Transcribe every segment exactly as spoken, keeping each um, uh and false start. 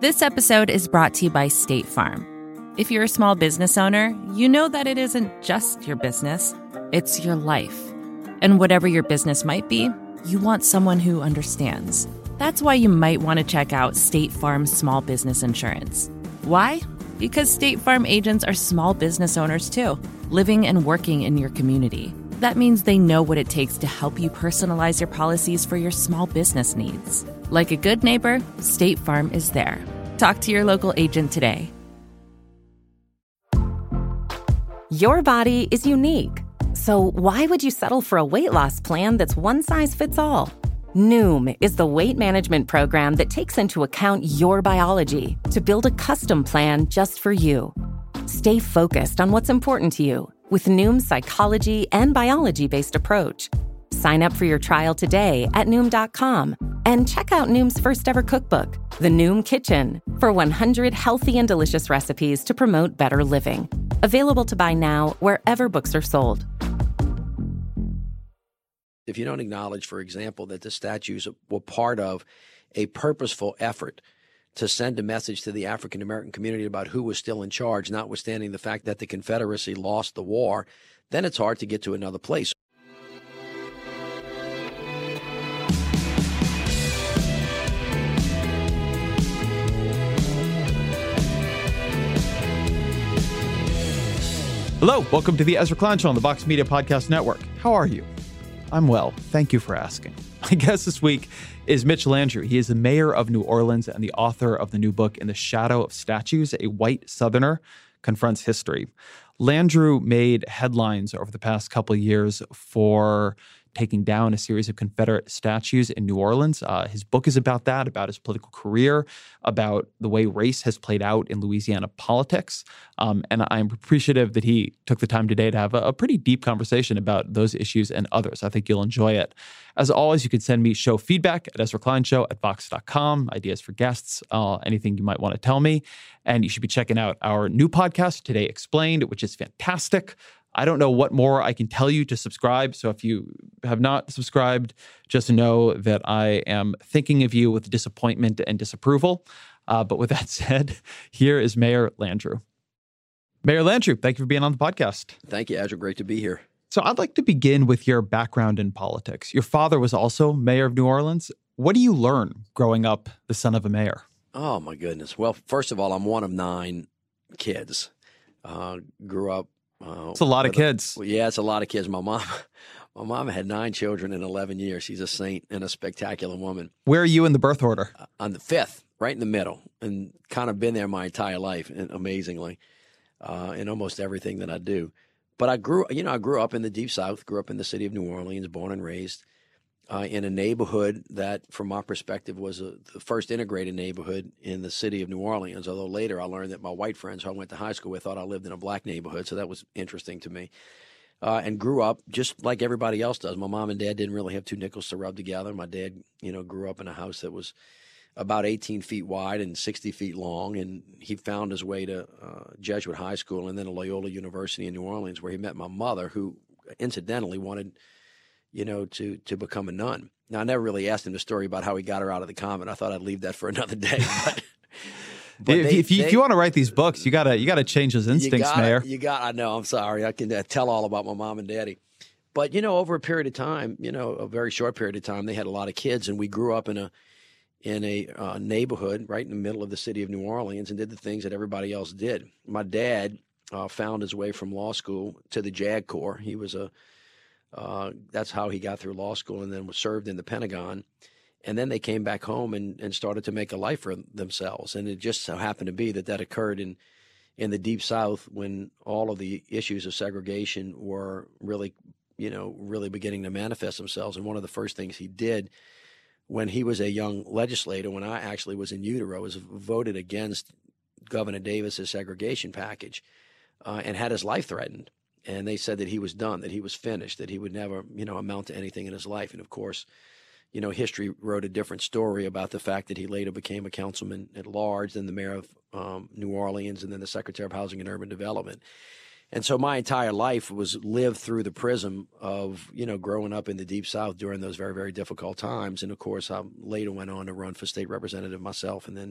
This episode is brought to you by State Farm. If you're a small business owner, you know that it isn't just your business, it's your life. And whatever your business might be, you want someone who understands. That's why you might want to check out State Farm Small Business Insurance. Why? Because State Farm agents are small business owners too, living and working in your community. That means they know what it takes to help you personalize your policies for your small business needs. Like a good neighbor, State Farm is there. Talk to your local agent today. Your body is unique. So why would you settle for a weight loss plan that's one size fits all? Noom is the weight management program that takes into account your biology to build a custom plan just for you. Stay focused on what's important to you with Noom's psychology and biology-based approach. Sign up for your trial today at Noom dot com and check out Noom's first ever cookbook, The Noom Kitchen, for one hundred healthy and delicious recipes to promote better living. Available to buy now wherever books are sold. If you don't acknowledge, for example, that the statues were part of a purposeful effort to send a message to the African American community about who was still in charge, notwithstanding the fact that the Confederacy lost the war, then it's hard to get to another place. Hello, welcome to the Ezra Klein Show on the Vox Media Podcast Network. How are you? I'm well. Thank you for asking. My guest this week is Mitch Landrieu. He is the mayor of New Orleans and the author of the new book, In the Shadow of Statues, A White Southerner Confronts History. Landrieu made headlines over the past couple of years for taking down a series of Confederate statues in New Orleans. Uh, his book is about that, about his political career, about the way race has played out in Louisiana politics. Um, and I'm appreciative that he took the time today to have a, a pretty deep conversation about those issues and others. I think you'll enjoy it. As always, you can send me show feedback at Ezra Klein Show at Vox dot com, ideas for guests, uh, anything you might want to tell me. And you should be checking out our new podcast, Today Explained, which is fantastic. I don't know what more I can tell you to subscribe. So if you have not subscribed, just know that I am thinking of you with disappointment and disapproval. Uh, but with that said, here is Mayor Landrieu. Mayor Landrieu, thank you for being on the podcast. Thank you, Ezra. Great to be here. So I'd like to begin with your background in politics. Your father was also mayor of New Orleans. What do you learn growing up the son of a mayor? Oh, my goodness. Well, first of all, I'm one of nine kids. Uh, grew up. Uh, it's a lot of kids. A, well, yeah, it's a lot of kids. My mom, my mom had nine children in eleven years. She's a saint and a spectacular woman. Where are you in the birth order? Uh, on the fifth, right in the middle, and kind of been there my entire life, and amazingly, uh, in almost everything that I do. But I grew, you know, I grew up in the Deep South, grew up in the city of New Orleans, born and raised uh, in a neighborhood that, from my perspective, was a, the first integrated neighborhood in the city of New Orleans, although later I learned that my white friends who I went to high school with thought I lived in a black neighborhood, so that was interesting to me. Uh, and grew up just like everybody else does. My mom and dad didn't really have two nickels to rub together. My dad, you know, grew up in a house that was about eighteen feet wide and sixty feet long, and he found his way to uh, Jesuit High School and then Loyola University in New Orleans, where he met my mother, who incidentally wanted, you know, to to become a nun. Now, I never really asked him the story about how he got her out of the convent. I thought I'd leave that for another day. But, but if, they, if, you, they, if you want to write these books, you gotta you gotta change those instincts, you gotta, Mayor. You got. I know. I'm sorry. I can uh, tell all about my mom and daddy. But you know, over a period of time, you know, a very short period of time, they had a lot of kids, and we grew up in a in a uh, neighborhood right in the middle of the city of New Orleans, and did the things that everybody else did. My dad uh, found his way from law school to the JAG Corps. He was a uh, that's how he got through law school, and then was served in the Pentagon. And then they came back home and, and started to make a life for themselves. And it just so happened to be that that occurred in in the Deep South, when all of the issues of segregation were really, you know, really beginning to manifest themselves. And one of the first things he did when he was a young legislator, when I actually was in utero, was voted against Governor Davis's segregation package uh, and had his life threatened. And they said that he was done, that he was finished, that he would never, you know, amount to anything in his life. And of course, you know, history wrote a different story about the fact that he later became a councilman at large, then the mayor of um, New Orleans, and then the Secretary of Housing and Urban Development. And so my entire life was lived through the prism of, you know, growing up in the Deep South during those very, very difficult times. And of course, I later went on to run for state representative myself, and then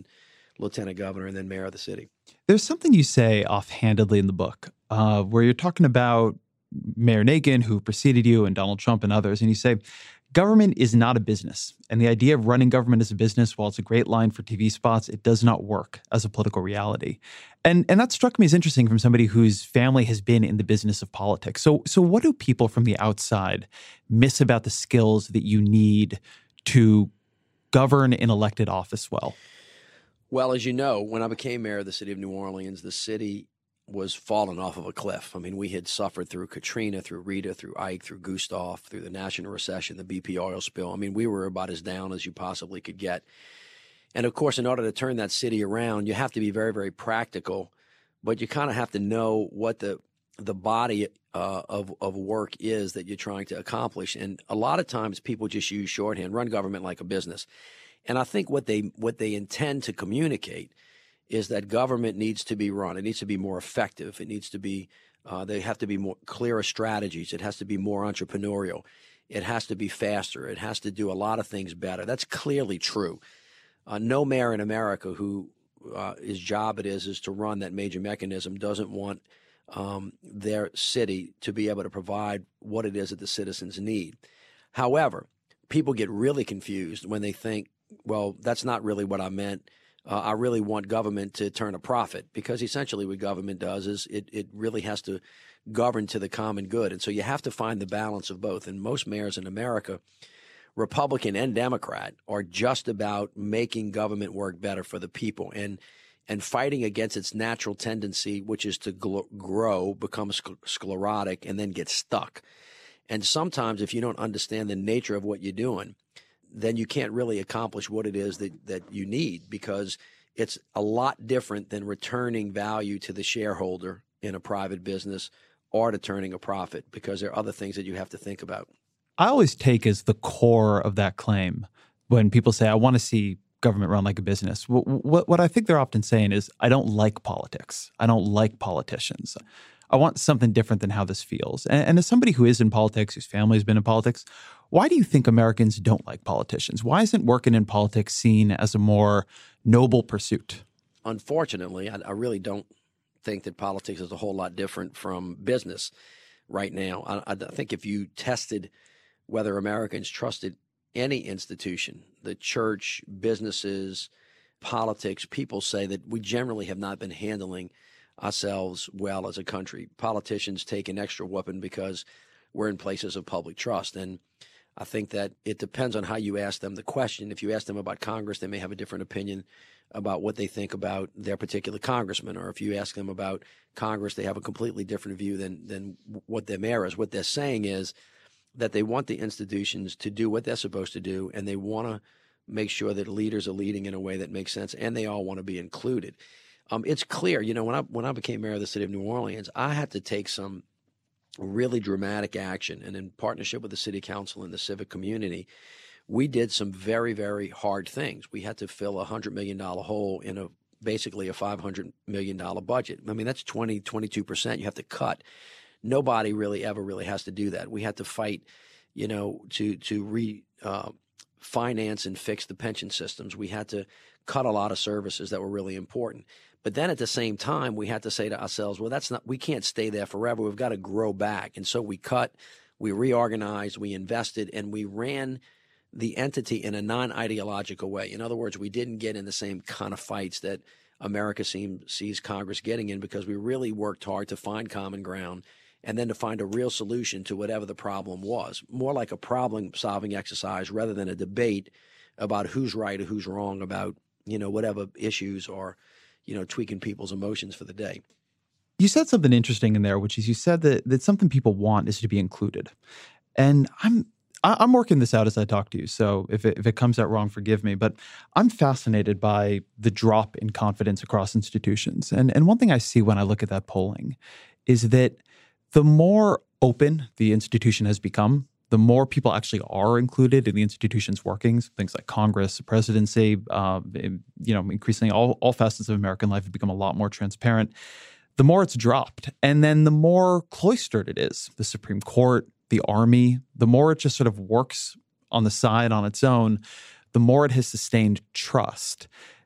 lieutenant governor, and then mayor of the city. There's something you say offhandedly in the book uh, where you're talking about Mayor Nagin, who preceded you, and Donald Trump and others, and you say, government is not a business. And the idea of running government as a business, while it's a great line for T V spots, it does not work as a political reality. And and that struck me as interesting from somebody whose family has been in the business of politics. So, so what do people from the outside miss about the skills that you need to govern in elected office well? Well, as you know, when I became mayor of the city of New Orleans, the city was falling off of a cliff. I mean, we had suffered through Katrina, through Rita, through Ike, through Gustav, through the national recession, the B P oil spill. I mean, we were about as down as you possibly could get. And of course, in order to turn that city around, you have to be very, very practical, but you kind of have to know what the the body uh, of, of work is that you're trying to accomplish. And a lot of times people just use shorthand, run government like a business. And I think what they what they intend to communicate is that government needs to be run. It needs to be more effective. It needs to be, uh, they have to be more clearer strategies. It has to be more entrepreneurial. It has to be faster. It has to do a lot of things better. That's clearly true. Uh, no mayor in America who uh, his job it is is to run that major mechanism doesn't want um, their city to be able to provide what it is that the citizens need. However, people get really confused when they think, well, that's not really what I meant. Uh, I really want government to turn a profit, because essentially what government does is it, it really has to govern to the common good. And so you have to find the balance of both. And most mayors in America, Republican and Democrat, are just about making government work better for the people and and fighting against its natural tendency, which is to gl- grow, become sc- sclerotic, and then get stuck. And sometimes if you don't understand the nature of what you're doing, then you can't really accomplish what it is that, that you need, because it's a lot different than returning value to the shareholder in a private business or to turning a profit, because there are other things that you have to think about. I always take as the core of that claim when people say, I want to see government run like a business. What, what, what I think they're often saying is, I don't like politics. I don't like politicians. I want something different than how this feels. And, and as somebody who is in politics, whose family has been in politics, why do you think Americans don't like politicians? Why isn't working in politics seen as a more noble pursuit? Unfortunately, I, I really don't think that politics is a whole lot different from business right now. I, I think if you tested whether Americans trusted any institution, the church, businesses, politics, people say that we generally have not been handling ourselves well as a country. Politicians take an extra whooping because we're in places of public trust. And I think that it depends on how you ask them the question. If you ask them about Congress, they may have a different opinion about what they think about their particular congressman. Or if you ask them about Congress, they have a completely different view than than what their mayor is. What they're saying is that they want the institutions to do what they're supposed to do, and they want to make sure that leaders are leading in a way that makes sense, and they all want to be included. Um, it's clear, you know, when I when I became mayor of the city of New Orleans, I had to take some really dramatic action. And in partnership with the city council and the civic community, we did some very, very hard things. We had to fill a one hundred million dollars hole in a basically a five hundred million dollars budget. I mean, that's twenty, twenty-two percent you have to cut. Nobody really ever really has to do that. We had to fight, you know, to to re uh, finance and fix the pension systems. We had to cut a lot of services that were really important. But then at the same time, we had to say to ourselves, well, that's not, we can't stay there forever. We've got to grow back. And so we cut, we reorganized, we invested, and we ran the entity in a non-ideological way. In other words, we didn't get in the same kind of fights that America seem, sees Congress getting in, because we really worked hard to find common ground and then to find a real solution to whatever the problem was. More like a problem-solving exercise rather than a debate about who's right or who's wrong about, you know, whatever issues or, you know, tweaking people's emotions for the day. You said something interesting in there, which is you said that, that something people want is to be included. And I'm I'm working this out as I talk to you, so if it, if it comes out wrong, forgive me. But I'm fascinated by the drop in confidence across institutions. And, and one thing I see when I look at that polling is that the more open the institution has become, the more people actually are included in the institution's workings. Things like Congress, the presidency, uh, you know, increasingly all, all facets of American life have become a lot more transparent. The more it's dropped, and then the more cloistered it is. The Supreme Court, the Army, the more it just sort of works on the side on its own, the more it has sustained trust.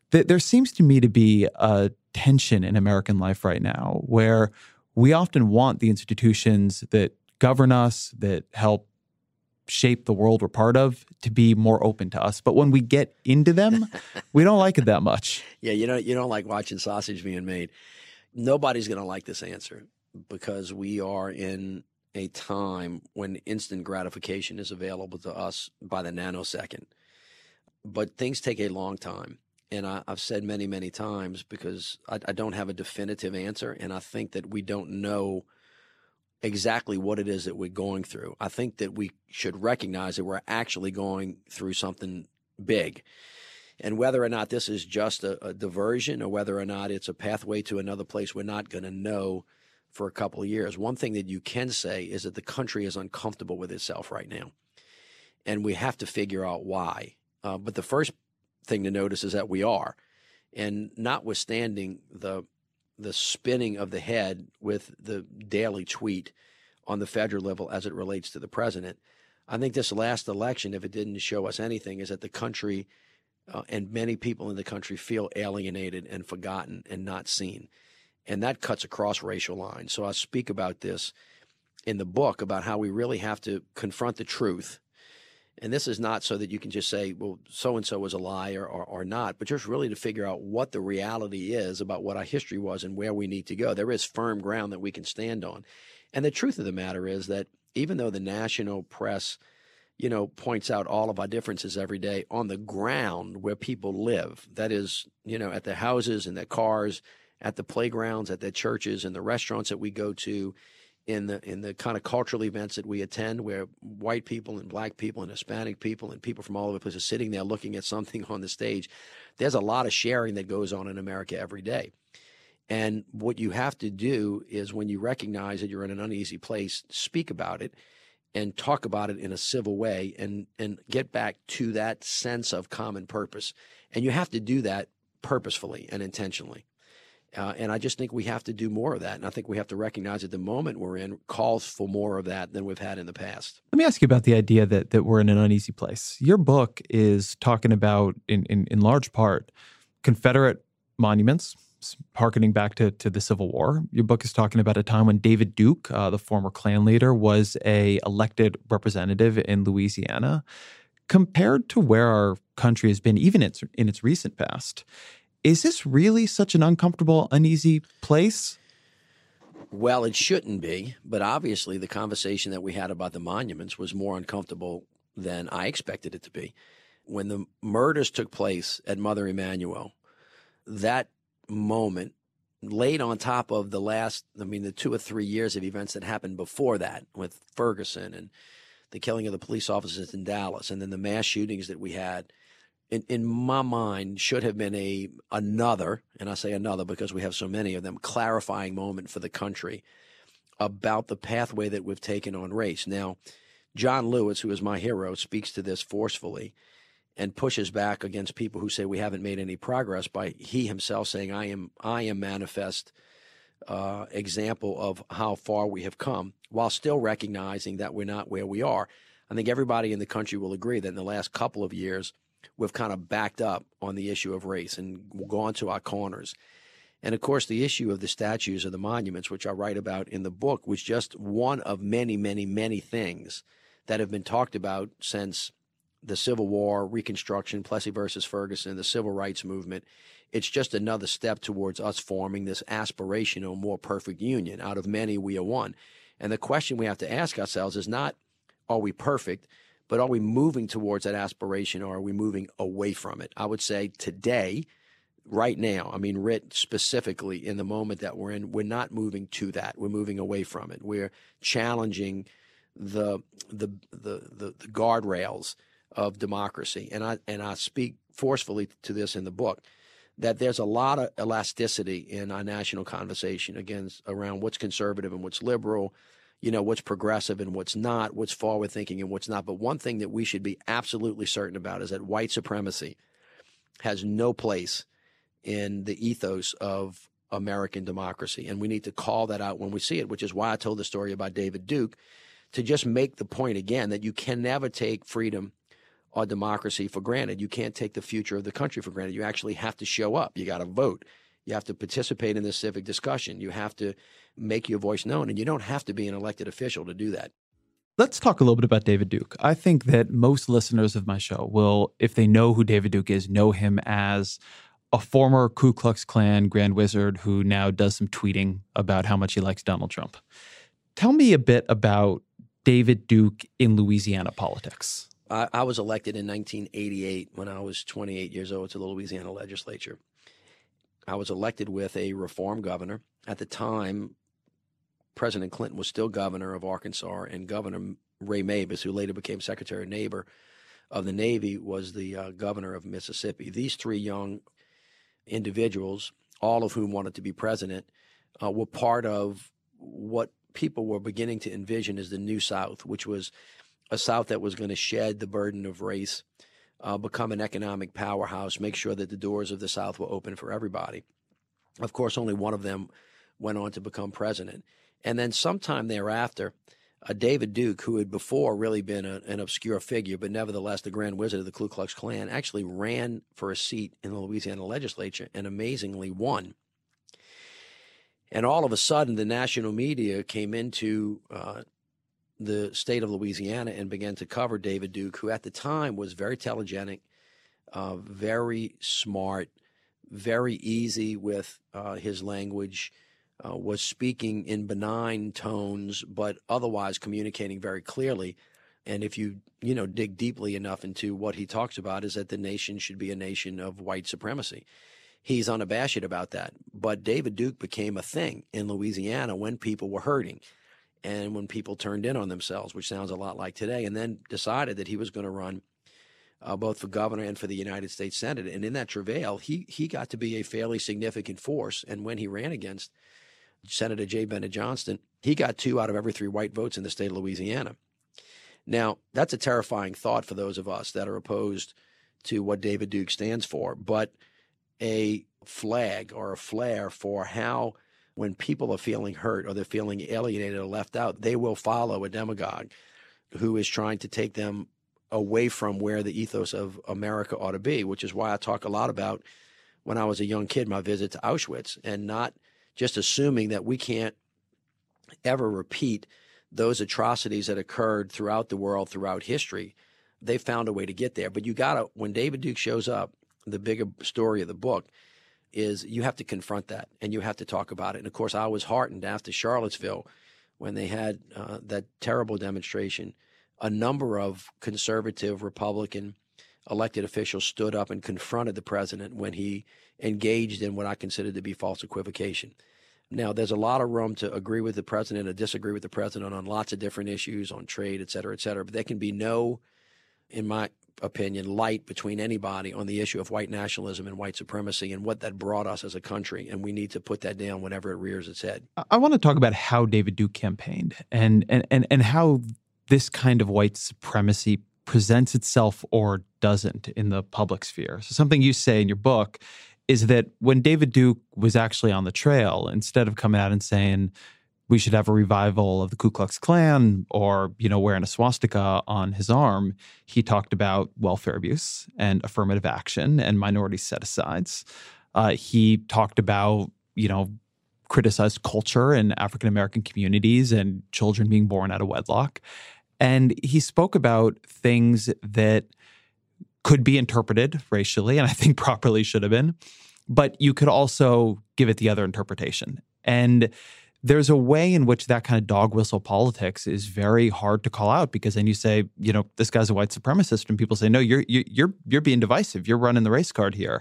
th- there seems to me to be a tension in American life right now where we often want the institutions that govern us, that help shape the world we're part of, to be more open to us. But when we get into them, we don't like it that much. Yeah, you know, you don't like watching sausage being made. Nobody's going to like this answer because we are in a time when instant gratification is available to us by the nanosecond. But things take a long time. And I, I've said many, many times because I, I don't have a definitive answer, and I think that we don't know exactly what it is that we're going through. I think that we should recognize that we're actually going through something big. And whether or not this is just a, a diversion or whether or not it's a pathway to another place, we're not going to know for a couple of years. One thing that you can say is that the country is uncomfortable with itself right now, and we have to figure out why. Uh, but the first thing to notice is that we are. And notwithstanding the the spinning of the head with the daily tweet on the federal level as it relates to the president, I think this last election, if it didn't show us anything, is that the country uh, and many people in the country feel alienated and forgotten and not seen. And that cuts across racial lines. So I speak about this in the book about how we really have to confront the truth. And this is not so that you can just say, well, so-and-so was a liar or, or not, but just really to figure out what the reality is about what our history was and where we need to go. There is firm ground that we can stand on. And the truth of the matter is that even though the national press, you know, points out all of our differences every day, on the ground where people live, that is, you know, at their houses and their cars, at the playgrounds, at their churches and the restaurants that we go to, in the in the kind of cultural events that we attend where white people and black people and Hispanic people and people from all over the place are sitting there looking at something on the stage, there's a lot of sharing that goes on in America every day. And what you have to do is when you recognize that you're in an uneasy place, speak about it and talk about it in a civil way and, and get back to that sense of common purpose. And you have to do that purposefully and intentionally. Uh, and I just think we have to do more of that. And I think we have to recognize that the moment we're in calls for more of that than we've had in the past. Let me ask you about the idea that that we're in an uneasy place. Your book is talking about, in, in, in large part, Confederate monuments, harkening back to, to the Civil War. Your book is talking about a time when David Duke, uh, the former Klan leader, was a elected representative in Louisiana. Compared to where our country has been, even in its, in its recent past, is this really such an uncomfortable, uneasy place? Well, it shouldn't be, but obviously the conversation that we had about the monuments was more uncomfortable than I expected it to be. When the murders took place at Mother Emanuel, that moment laid on top of the last, I mean, the two or three years of events that happened before that with Ferguson and the killing of the police officers in Dallas and then the mass shootings that we had, In, in my mind, should have been a another, and I say another because we have so many of them, clarifying moment for the country about the pathway that we've taken on race. Now, John Lewis, who is my hero, speaks to this forcefully and pushes back against people who say we haven't made any progress by he himself saying, I am I am manifest uh, example of how far we have come, while still recognizing that we're not where we are. I think everybody in the country will agree that in the last couple of years, we've kind of backed up on the issue of race and gone to our corners. And, of course, the issue of the statues or the monuments, which I write about in the book, was just one of many, many, many things that have been talked about since the Civil War, Reconstruction, Plessy versus Ferguson, the Civil Rights Movement. It's just another step towards us forming this aspirational, more perfect union. Out of many, we are one. And the question we have to ask ourselves is not, are we perfect? But are we moving towards that aspiration or are we moving away from it? I would say today, right now, I mean, writ specifically in the moment that we're in, we're not moving to that. We're moving away from it. We're challenging the the the the, the guardrails of democracy. And I and I speak forcefully to this in the book, that there's a lot of elasticity in our national conversation against around what's conservative and what's liberal, you know, what's progressive and what's not, what's forward thinking and what's not. But one thing that we should be absolutely certain about is that white supremacy has no place in the ethos of American democracy. And we need to call that out when we see it, which is why I told the story about David Duke, to just make the point again that you can never take freedom our democracy for granted. You can't take the future of the country for granted. You actually have to show up. You got to vote. You have to participate in this civic discussion. You have to make your voice known, and you don't have to be an elected official to do that. Let's talk a little bit about David Duke. I think that most listeners of my show will, if they know who David Duke is, know him as a former Ku Klux Klan Grand Wizard who now does some tweeting about how much he likes Donald Trump. Tell me a bit about David Duke in Louisiana politics. I, I was elected in nineteen eighty-eight when I was twenty-eight years old to the Louisiana legislature. I was elected with a reform governor. At the time, President Clinton was still governor of Arkansas, and Governor Ray Mabus, who later became Secretary of Navy of the Navy, was the uh, governor of Mississippi. These three young individuals, all of whom wanted to be president, uh, were part of what people were beginning to envision as the New South, which was a South that was going to shed the burden of race, uh, become an economic powerhouse, make sure that the doors of the South were open for everybody. Of course, only one of them went on to become president. And then sometime thereafter, uh, David Duke, who had before really been a, an obscure figure, but nevertheless the Grand Wizard of the Ku Klux Klan, actually ran for a seat in the Louisiana legislature and amazingly won. And all of a sudden, the national media came into uh, the state of Louisiana and began to cover David Duke, who at the time was very telegenic, uh, very smart, very easy with uh, his language, uh, was speaking in benign tones, but otherwise communicating very clearly. And if you, you know, dig deeply enough into what he talks about, is that the nation should be a nation of white supremacy. He's unabashed about that. But David Duke became a thing in Louisiana when people were hurting and when people turned in on themselves, which sounds a lot like today, and then decided that he was going to run uh, both for governor and for the United States Senate. And in that travail, he he got to be a fairly significant force. And when he ran against Senator J. Bennett Johnston, he got two out of every three white votes in the state of Louisiana. Now, that's a terrifying thought for those of us that are opposed to what David Duke stands for, but a flag or a flare for how, when people are feeling hurt or they're feeling alienated or left out, they will follow a demagogue who is trying to take them away from where the ethos of America ought to be, which is why I talk a lot about when I was a young kid, my visit to Auschwitz, and not just assuming that we can't ever repeat those atrocities that occurred throughout the world, throughout history. They found a way to get there. But you got to, when David Duke shows up, the bigger story of the book is you have to confront that and you have to talk about it. And of course, I was heartened after Charlottesville when they had uh, that terrible demonstration. A number of conservative Republican elected officials stood up and confronted the president when he engaged in what I consider to be false equivocation. Now, there's a lot of room to agree with the president or disagree with the president on lots of different issues, on trade, et cetera, et cetera. But there can be no, in my opinion, light between anybody on the issue of white nationalism and white supremacy and what that brought us as a country. And we need to put that down whenever it rears its head. I want to talk about how David Duke campaigned and and and, and how this kind of white supremacy presents itself or doesn't in the public sphere. So something you say in your book is that when David Duke was actually on the trail, instead of coming out and saying we should have a revival of the Ku Klux Klan or, you know, wearing a swastika on his arm, he talked about welfare abuse and affirmative action and minority set-asides. Uh, he talked about, you know, criticized culture in African-American communities and children being born out of wedlock. And he spoke about things that could be interpreted racially, and I think properly should have been, but you could also give it the other interpretation. And there's a way in which that kind of dog whistle politics is very hard to call out, because then you say, you know, this guy's a white supremacist, and people say, no, you're you're you're being divisive. You're running the race card here.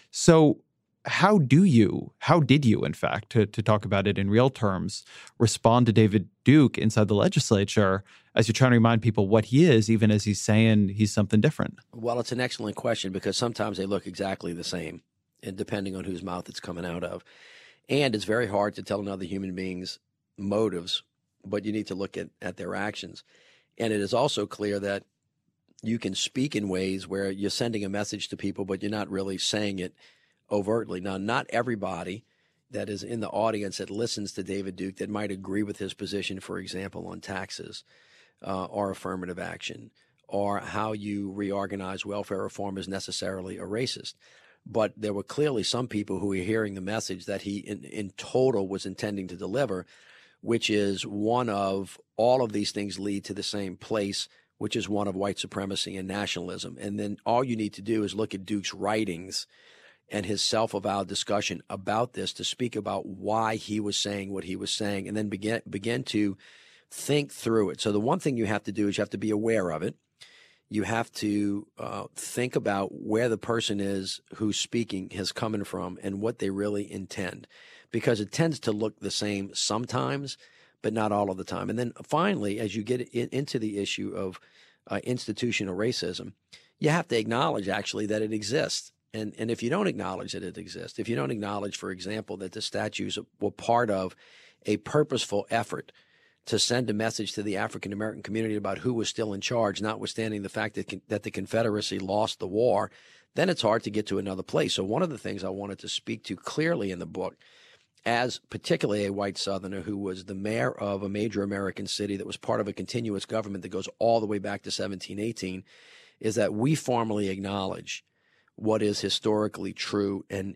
So how do you, how did you, in fact, to, to talk about it in real terms, respond to David Duke inside the legislature as you're trying to remind people what he is, even as he's saying he's something different? Well, it's an excellent question, because sometimes they look exactly the same, and depending on whose mouth it's coming out of. And it's very hard to tell another human being's motives, but you need to look at, at their actions. And it is also clear that you can speak in ways where you're sending a message to people, but you're not really saying it overtly. Now, not everybody that is in the audience that listens to David Duke that might agree with his position, for example, on taxes uh, or affirmative action or how you reorganize welfare reform is necessarily a racist. But there were clearly some people who were hearing the message that he in, in total was intending to deliver, which is one of all of these things lead to the same place, which is one of white supremacy and nationalism. And then all you need to do is look at Duke's writings and his self-avowed discussion about this to speak about why he was saying what he was saying, and then begin, begin to think through it. So the one thing you have to do is you have to be aware of it. You have to uh, think about where the person is who's speaking is coming from and what they really intend, because it tends to look the same sometimes, but not all of the time. And then finally, as you get in, into the issue of uh, institutional racism, you have to acknowledge actually that it exists. And and if you don't acknowledge that it exists, if you don't acknowledge, for example, that the statues were part of a purposeful effort to send a message to the African-American community about who was still in charge, notwithstanding the fact that, that the Confederacy lost the war, then it's hard to get to another place. So one of the things I wanted to speak to clearly in the book, as particularly a white Southerner who was the mayor of a major American city that was part of a continuous government that goes all the way back to seventeen eighteen, is that we formally acknowledge what is historically true and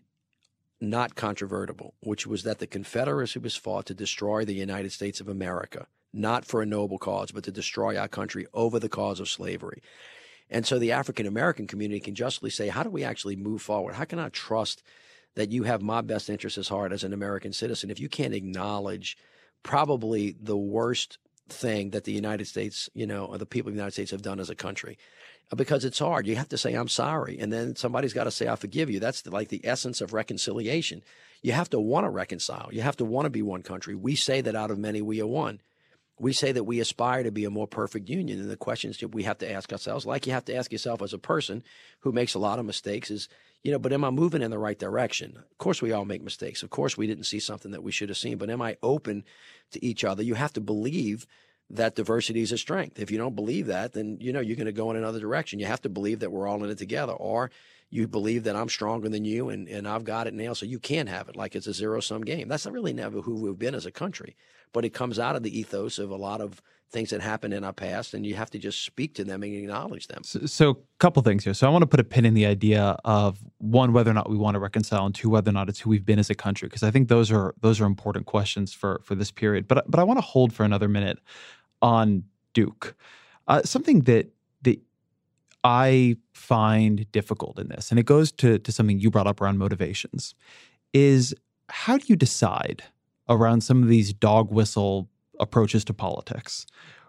not controvertible, which was that the Confederacy was fought to destroy the United States of America, not for a noble cause, but to destroy our country over the cause of slavery. And so the African-American community can justly say, how do we actually move forward? How can I trust that you have my best interests at heart as an American citizen if you can't acknowledge probably the worst thing that the United States, you know, or the people of the United States have done as a country? Because it's hard. You have to say, I'm sorry. And then somebody's got to say, I forgive you. That's the, like the essence of reconciliation. You have to want to reconcile. You have to want to be one country. We say that out of many, we are one. We say that we aspire to be a more perfect union. And the questions that we have to ask ourselves, like you have to ask yourself as a person who makes a lot of mistakes, is, you know, but am I moving in the right direction? Of course, we all make mistakes. Of course, we didn't see something that we should have seen. But am I open to each other? You have to believe that diversity is a strength. If you don't believe that, then, you know, you're going to go in another direction. You have to believe that we're all in it together, or you believe that I'm stronger than you and, and I've got it now, so you can't have it, like it's a zero-sum game. That's not really never who we've been as a country, but it comes out of the ethos of a lot of things that happened in our past, and you have to just speak to them and acknowledge them. So, so a couple things here. So I want to put a pin in the idea of, one, whether or not we want to reconcile, and two, whether or not it's who we've been as a country, because I think those are those are important questions for for this period. But but I want to hold for another minute on Duke. Uh, something that that I find difficult in this, and it goes to, to something you brought up around motivations, is how do you decide around some of these dog whistle approaches to politics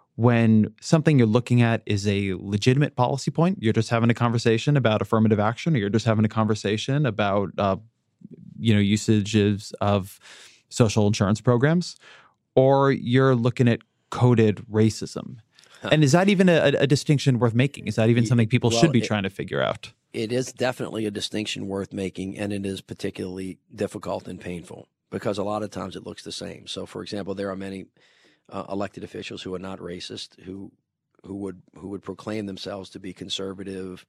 when something you're looking at is a legitimate policy point? You're just having a conversation about affirmative action, or you're just having a conversation about uh, you know, usages of social insurance programs, or you're looking at coded racism. Huh. And is that even a, a distinction worth making? Is that even something people well, should be it, trying to figure out? It is definitely a distinction worth making, and it is particularly difficult and painful because a lot of times it looks the same. So, for example, there are many uh, elected officials who are not racist, who who would who would proclaim themselves to be conservative,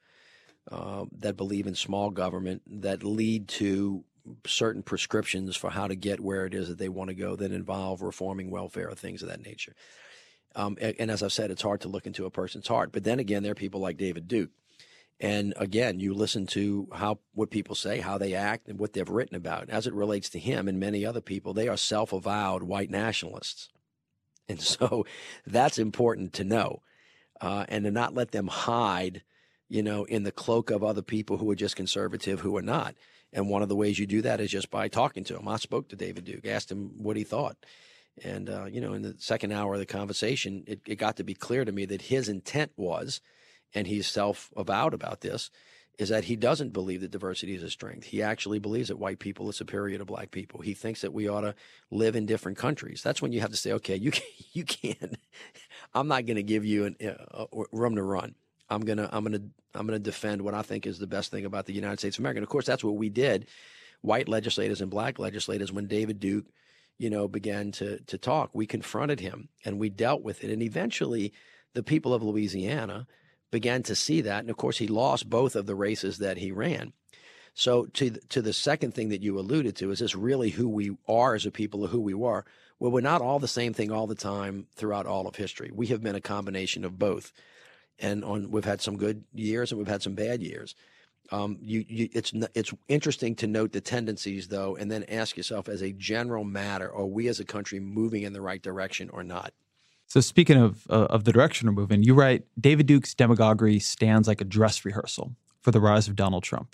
uh, that believe in small government, that lead to certain prescriptions for how to get where it is that they want to go that involve reforming welfare or things of that nature. Um, and, and as I've said, it's hard to look into a person's heart. But then again, there are people like David Duke. And again, you listen to how what people say, how they act, and what they've written about. As it relates to him and many other people, they are self-avowed white nationalists. And so that's important to know, uh, and to not let them hide, you know, in the cloak of other people who are just conservative, who are not. And one of the ways you do that is just by talking to him. I spoke to David Duke, asked him what he thought. And, uh, you know, in the second hour of the conversation, it, it got to be clear to me that his intent was, and he's self-avowed about this, is that he doesn't believe that diversity is a strength. He actually believes that white people are superior to black people. He thinks that we ought to live in different countries. That's when you have to say, okay, you, can, you can't, I'm not going to give you an, uh, room to run. I'm gonna, I'm gonna, I'm gonna defend what I think is the best thing about the United States of America. And of course, that's what we did, white legislators and black legislators, when David Duke, you know, began to to talk. We confronted him and we dealt with it. And eventually, the people of Louisiana began to see that. And of course, he lost both of the races that he ran. So to the, to the second thing that you alluded to, is this really who we are as a people, or who we were? Well, we're not all the same thing all the time throughout all of history. We have been a combination of both. and on we've had some good years and we've had some bad years. Um, you, you, it's it's interesting to note the tendencies, though, and then ask yourself, as a general matter, are we as a country moving in the right direction or not? So speaking of uh, of the direction we're moving, you write, David Duke's demagoguery stands like a dress rehearsal for the rise of Donald Trump.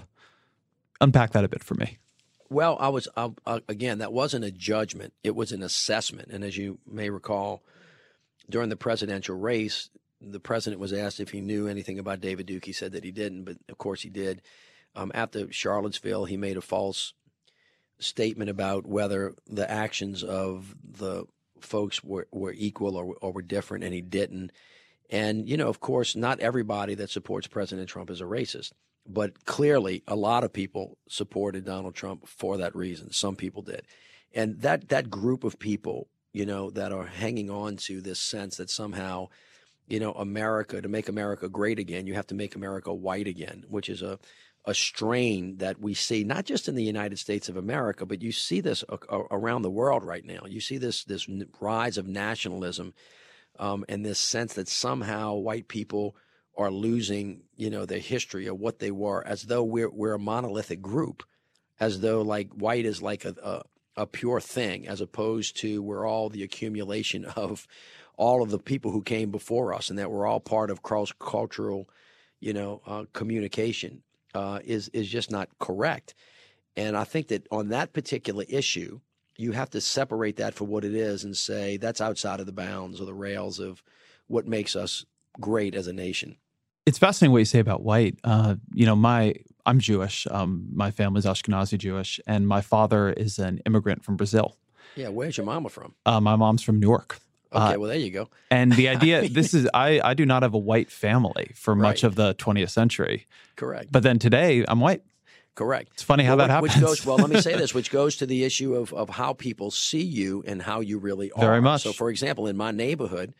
Unpack that a bit for me. Well, I was uh, uh, again, that wasn't a judgment; it was an assessment. And as you may recall, during the presidential race, the president was asked if he knew anything about David Duke. He said that he didn't, but of course he did. Um, after Charlottesville, he made a false statement about whether the actions of the folks were, were equal or, or were different, and he didn't. And, you know, of course, not everybody that supports President Trump is a racist, but clearly a lot of people supported Donald Trump for that reason. Some people did. And that, that group of people, you know, that are hanging on to this sense that somehow, you know, America, to make America great again, you have to make America white again, which is a, a strain that we see not just in the United States of America, but you see this a, a, around the world right now. You see this this rise of nationalism um, and this sense that somehow white people are losing, you know, their history of what they were, as though we're we're a monolithic group, as though like white is like a, a, a pure thing, as opposed to we're all the accumulation of all of the people who came before us, and that we're all part of cross-cultural, you know, uh, communication uh, is is just not correct. And I think that on that particular issue, you have to separate that for what it is and say that's outside of the bounds or the rails of what makes us great as a nation. It's fascinating what you say about white. Uh, you know, my I'm Jewish. Um, my family's Ashkenazi Jewish, and my father is an immigrant from Brazil. Yeah, where's your mama from? Uh, my mom's from Newark. Okay, uh, well, there you go. And the idea, I mean, this is, I, I do not have a white family for much right. of the twentieth century. Correct. But then today, I'm white. Correct. It's funny how well, that happens. Which goes, well, let me say this, which goes to the issue of, of how people see you and how you really are. Very much. So, for example, in my neighborhood,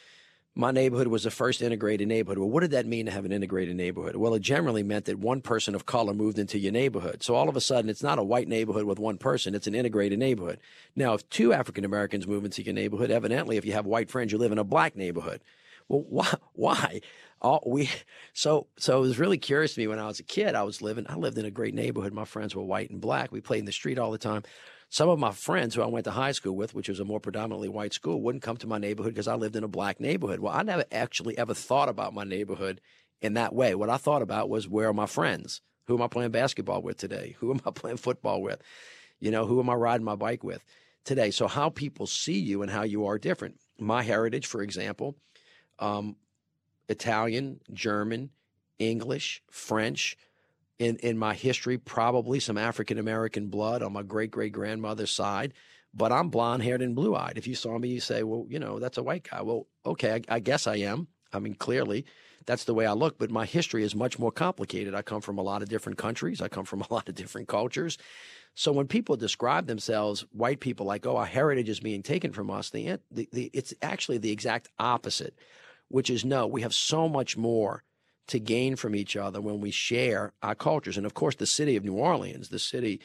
my neighborhood was the first integrated neighborhood. Well, what did that mean to have an integrated neighborhood? Well, it generally meant that one person of color moved into your neighborhood. So all of a sudden, it's not a white neighborhood with one person. It's an integrated neighborhood. Now, if two African Americans move into your neighborhood, evidently, if you have white friends, you live in a black neighborhood. Well, why? Why? All, we so so it was really curious to me when I was a kid. I was living. I lived in a great neighborhood. My friends were white and black. We played in the street all the time. Some of my friends who I went to high school with, which was a more predominantly white school, wouldn't come to my neighborhood because I lived in a black neighborhood. Well, I never actually ever thought about my neighborhood in that way. What I thought about was, where are my friends? Who am I playing basketball with today? Who am I playing football with? You know, who am I riding my bike with today? So how people see you and how you are different. My heritage, for example, um, Italian, German, English, French. In, in my history, probably some African-American blood on my great-great-grandmother's side, but I'm blonde-haired and blue-eyed. If you saw me, you say, well, you know, that's a white guy. Well, okay, I, I guess I am. I mean, clearly, that's the way I look, but my history is much more complicated. I come from a lot of different countries. I come from a lot of different cultures. So when people describe themselves, white people, like, oh, our heritage is being taken from us, the, the, the, it's actually the exact opposite, which is, no, we have so much more to gain from each other when we share our cultures. And of course, the city of New Orleans, the city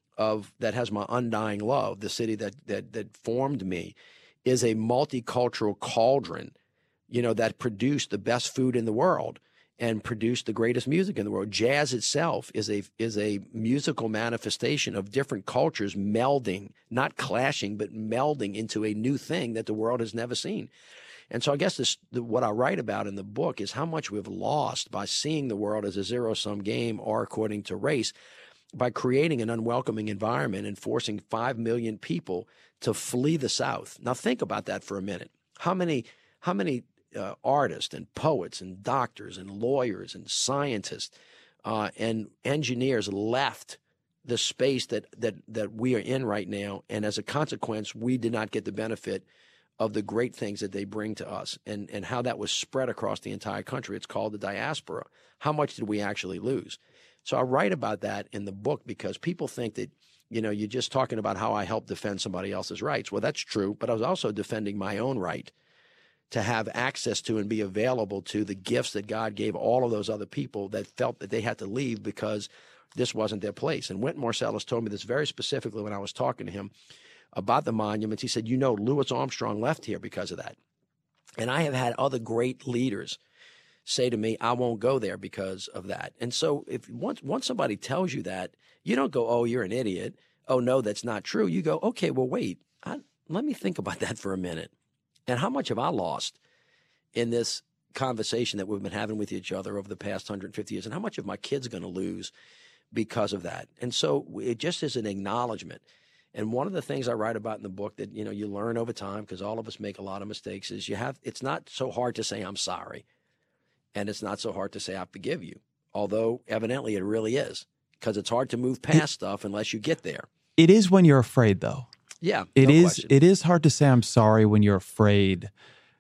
of that has my undying love, the city that that that formed me, is a multicultural cauldron, you know, that produced the best food in the world and produced the greatest music in the world. Jazz itself is a is a musical manifestation of different cultures melding, not clashing, but melding into a new thing that the world has never seen. And so I guess this, the, what I write about in the book is how much we've lost by seeing the world as a zero-sum game or according to race, by creating an unwelcoming environment and forcing five million people to flee the South. Now think about that for a minute. How many, how many uh, artists and poets and doctors and lawyers and scientists uh, and engineers left the space that, that, that we are in right now, and as a consequence, we did not get the benefit of the great things that they bring to us, and, and how that was spread across the entire country. It's called the diaspora. How much did we actually lose? So I write about that in the book because people think that, you know, you're just talking about how I help defend somebody else's rights. Well, that's true, but I was also defending my own right to have access to and be available to the gifts that God gave all of those other people that felt that they had to leave because this wasn't their place. And Wynton Marsalis told me this very specifically when I was talking to him about the monuments. He said, you know, Louis Armstrong left here because of that. And I have had other great leaders say to me, I won't go there because of that. And so if once once somebody tells you that, you don't go, oh, you're an idiot. Oh, no, that's not true. You go, okay, well, wait, I, let me think about that for a minute. And how much have I lost in this conversation that we've been having with each other over the past one hundred fifty years? And how much of my kids going to lose because of that? And so it just is an acknowledgement. And one of the things I write about in the book that, you know, you learn over time, because all of us make a lot of mistakes, is you have, it's not so hard to say I'm sorry. And it's not so hard to say I forgive you. Although evidently it really is, because it's hard to move past it, stuff unless you get there. It is when you're afraid, though. Yeah, it no is. question. It is hard to say I'm sorry when you're afraid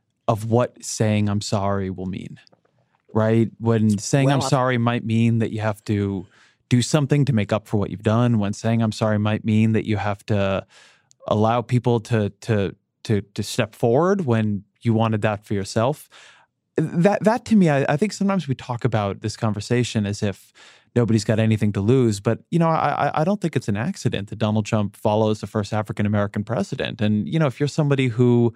of what saying I'm sorry will mean, right? When saying Well, I'm I've- sorry might mean that you have to do something to make up for what you've done. When saying I'm sorry might mean that you have to allow people to to to to step forward when you wanted that for yourself. That that to me, I, I think sometimes we talk about this conversation as if nobody's got anything to lose. But, you know, I, I don't think it's an accident that Donald Trump follows the first African-American president. And, you know, if you're somebody who,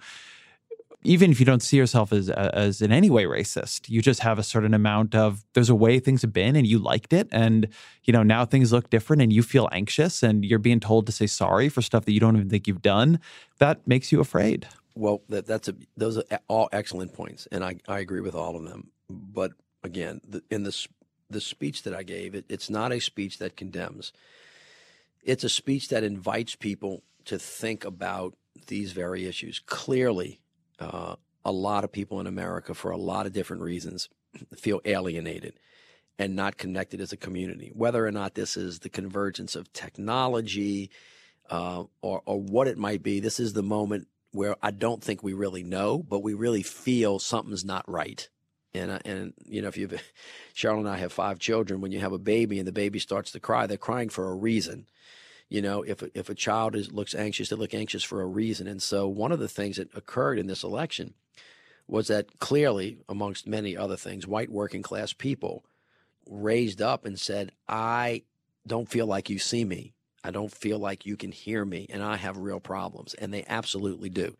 even if you don't see yourself as as in any way racist, you just have a certain amount of, there's a way things have been and you liked it. And, you know, now things look different and you feel anxious and you're being told to say sorry for stuff that you don't even think you've done. That makes you afraid. Well, that, that's a, those are all excellent points, and I, I agree with all of them. But again, the, in this the speech that I gave, it, it's not a speech that condemns. It's a speech that invites people to think about these very issues. Clearly, uh, a lot of people in America, for a lot of different reasons, feel alienated and not connected as a community. Whether or not this is the convergence of technology uh, or, or what it might be, this is the moment where I don't think we really know, but we really feel something's not right. And, uh, and you know, if you've, Cheryl and I have five children, when you have a baby and the baby starts to cry, they're crying for a reason. You know, if, if a child is, looks anxious, they look anxious for a reason. And so one of the things that occurred in this election was that clearly, amongst many other things, white working class people raised up and said, I don't feel like you see me. I don't feel like you can hear me, and I have real problems. And they absolutely do.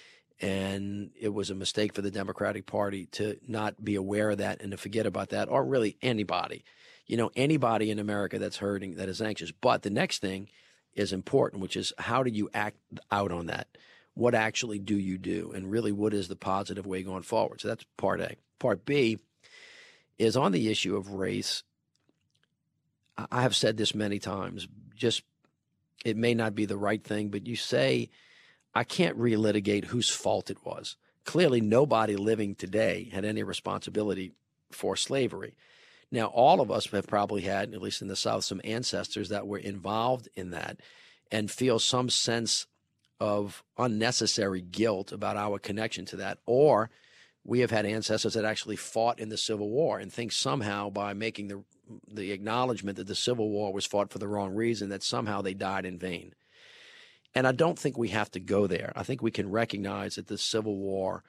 And it was a mistake for the Democratic Party to not be aware of that and to forget about that, or really anybody. You know, anybody in America that's hurting, that is anxious. But the next thing is important, which is how do you act out on that? What actually do you do? And really, what is the positive way going forward? So that's part A. Part B is on the issue of race. I have said this many times, just it may not be the right thing, but you say, I can't relitigate whose fault it was. Clearly, nobody living today had any responsibility for slavery. Now, all of us have probably had, at least in the South, some ancestors that were involved in that and feel some sense of unnecessary guilt about our connection to that. Or we have had ancestors that actually fought in the Civil War and think somehow by making the the acknowledgement that the Civil War was fought for the wrong reason, that somehow they died in vain. And I don't think we have to go there. I think we can recognize that the Civil War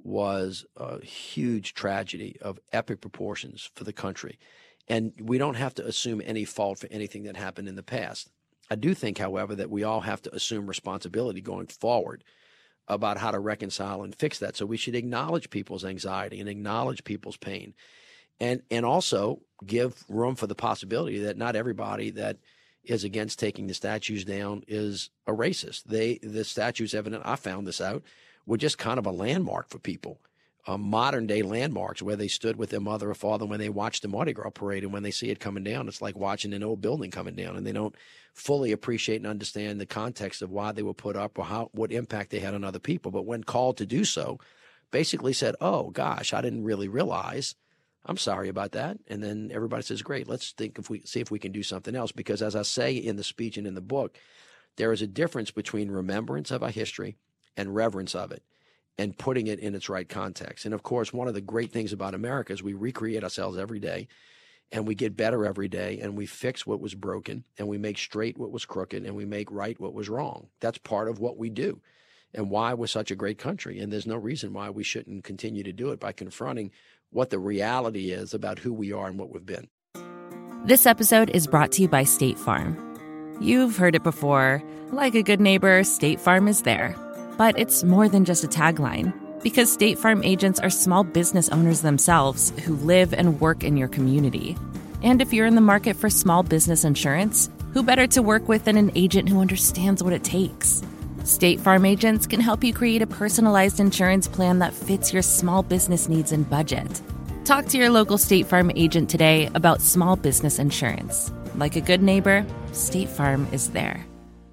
was a huge tragedy of epic proportions for the country. And we don't have to assume any fault for anything that happened in the past. I do think, however, that we all have to assume responsibility going forward about how to reconcile and fix that. So we should acknowledge people's anxiety and acknowledge people's pain. And and also give room for the possibility that not everybody that is against taking the statues down is a racist. They the statues, evident, I found this out, were just kind of a landmark for people, uh, modern day landmarks where they stood with their mother or father when they watched the Mardi Gras parade, and when they see it coming down, it's like watching an old building coming down, and they don't fully appreciate and understand the context of why they were put up or how what impact they had on other people. But when called to do so, basically said, "Oh gosh, I didn't really realize. I'm sorry about that." And then everybody says, great, let's think if we see if we can do something else. Because as I say in the speech and in the book, there is a difference between remembrance of our history and reverence of it and putting it in its right context. And of course, one of the great things about America is we recreate ourselves every day and we get better every day and we fix what was broken and we make straight what was crooked and we make right what was wrong. That's part of what we do and why we're such a great country. And there's no reason why we shouldn't continue to do it by confronting what the reality is about who we are and what we've been. This episode is brought to you by State Farm. You've heard it before. Like a good neighbor, State Farm is there. But it's more than just a tagline. Because State Farm agents are small business owners themselves who live and work in your community. And if you're in the market for small business insurance, who better to work with than an agent who understands what it takes? State Farm agents can help you create a personalized insurance plan that fits your small business needs and budget. Talk to your local State Farm agent today about small business insurance. Like a good neighbor, State Farm is there.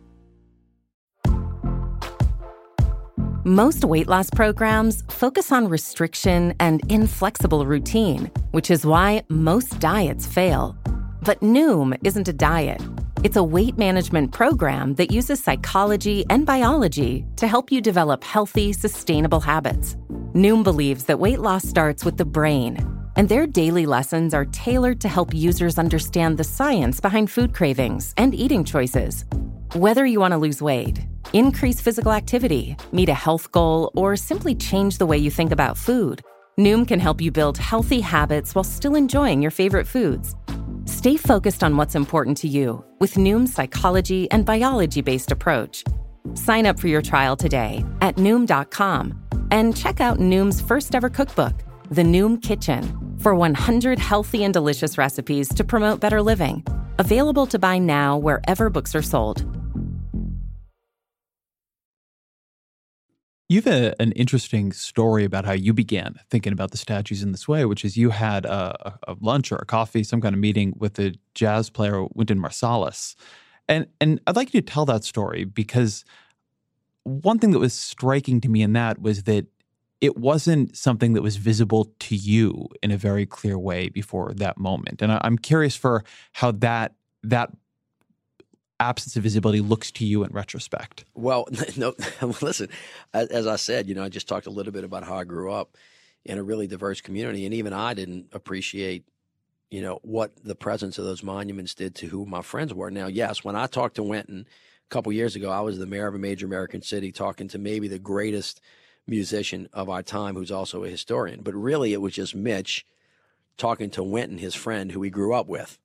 Most weight loss programs focus on restriction and inflexible routine, which is why most diets fail. But Noom isn't a diet. It's a weight management program that uses psychology and biology to help you develop healthy, sustainable habits. Noom believes that weight loss starts with the brain, and their daily lessons are tailored to help users understand the science behind food cravings and eating choices. Whether you want to lose weight, increase physical activity, meet a health goal, or simply change the way you think about food, Noom can help you build healthy habits while still enjoying your favorite foods. Stay focused on what's important to you with Noom's psychology and biology-based approach. Sign up for your trial today at Noom dot com and check out Noom's first ever cookbook, The Noom Kitchen, for one hundred healthy and delicious recipes to promote better living. Available to buy now wherever books are sold. You have a, an interesting story about how you began thinking about the statues in this way, which is you had a, a lunch or a coffee, some kind of meeting with the jazz player Wynton Marsalis. And, and I'd like you to tell that story because one thing that was striking to me in that was that it wasn't something that was visible to you in a very clear way before that moment. And I, I'm curious for how that that absence of visibility looks to you in retrospect. Well, no, listen, as I said, you know, I just talked a little bit about how I grew up in a really diverse community. And even I didn't appreciate, you know, what the presence of those monuments did to who my friends were. Now, yes, when I talked to Wynton a couple years ago, I was the mayor of a major American city talking to maybe the greatest musician of our time who's also a historian. But really, it was just Mitch talking to Wynton, his friend, who he grew up with,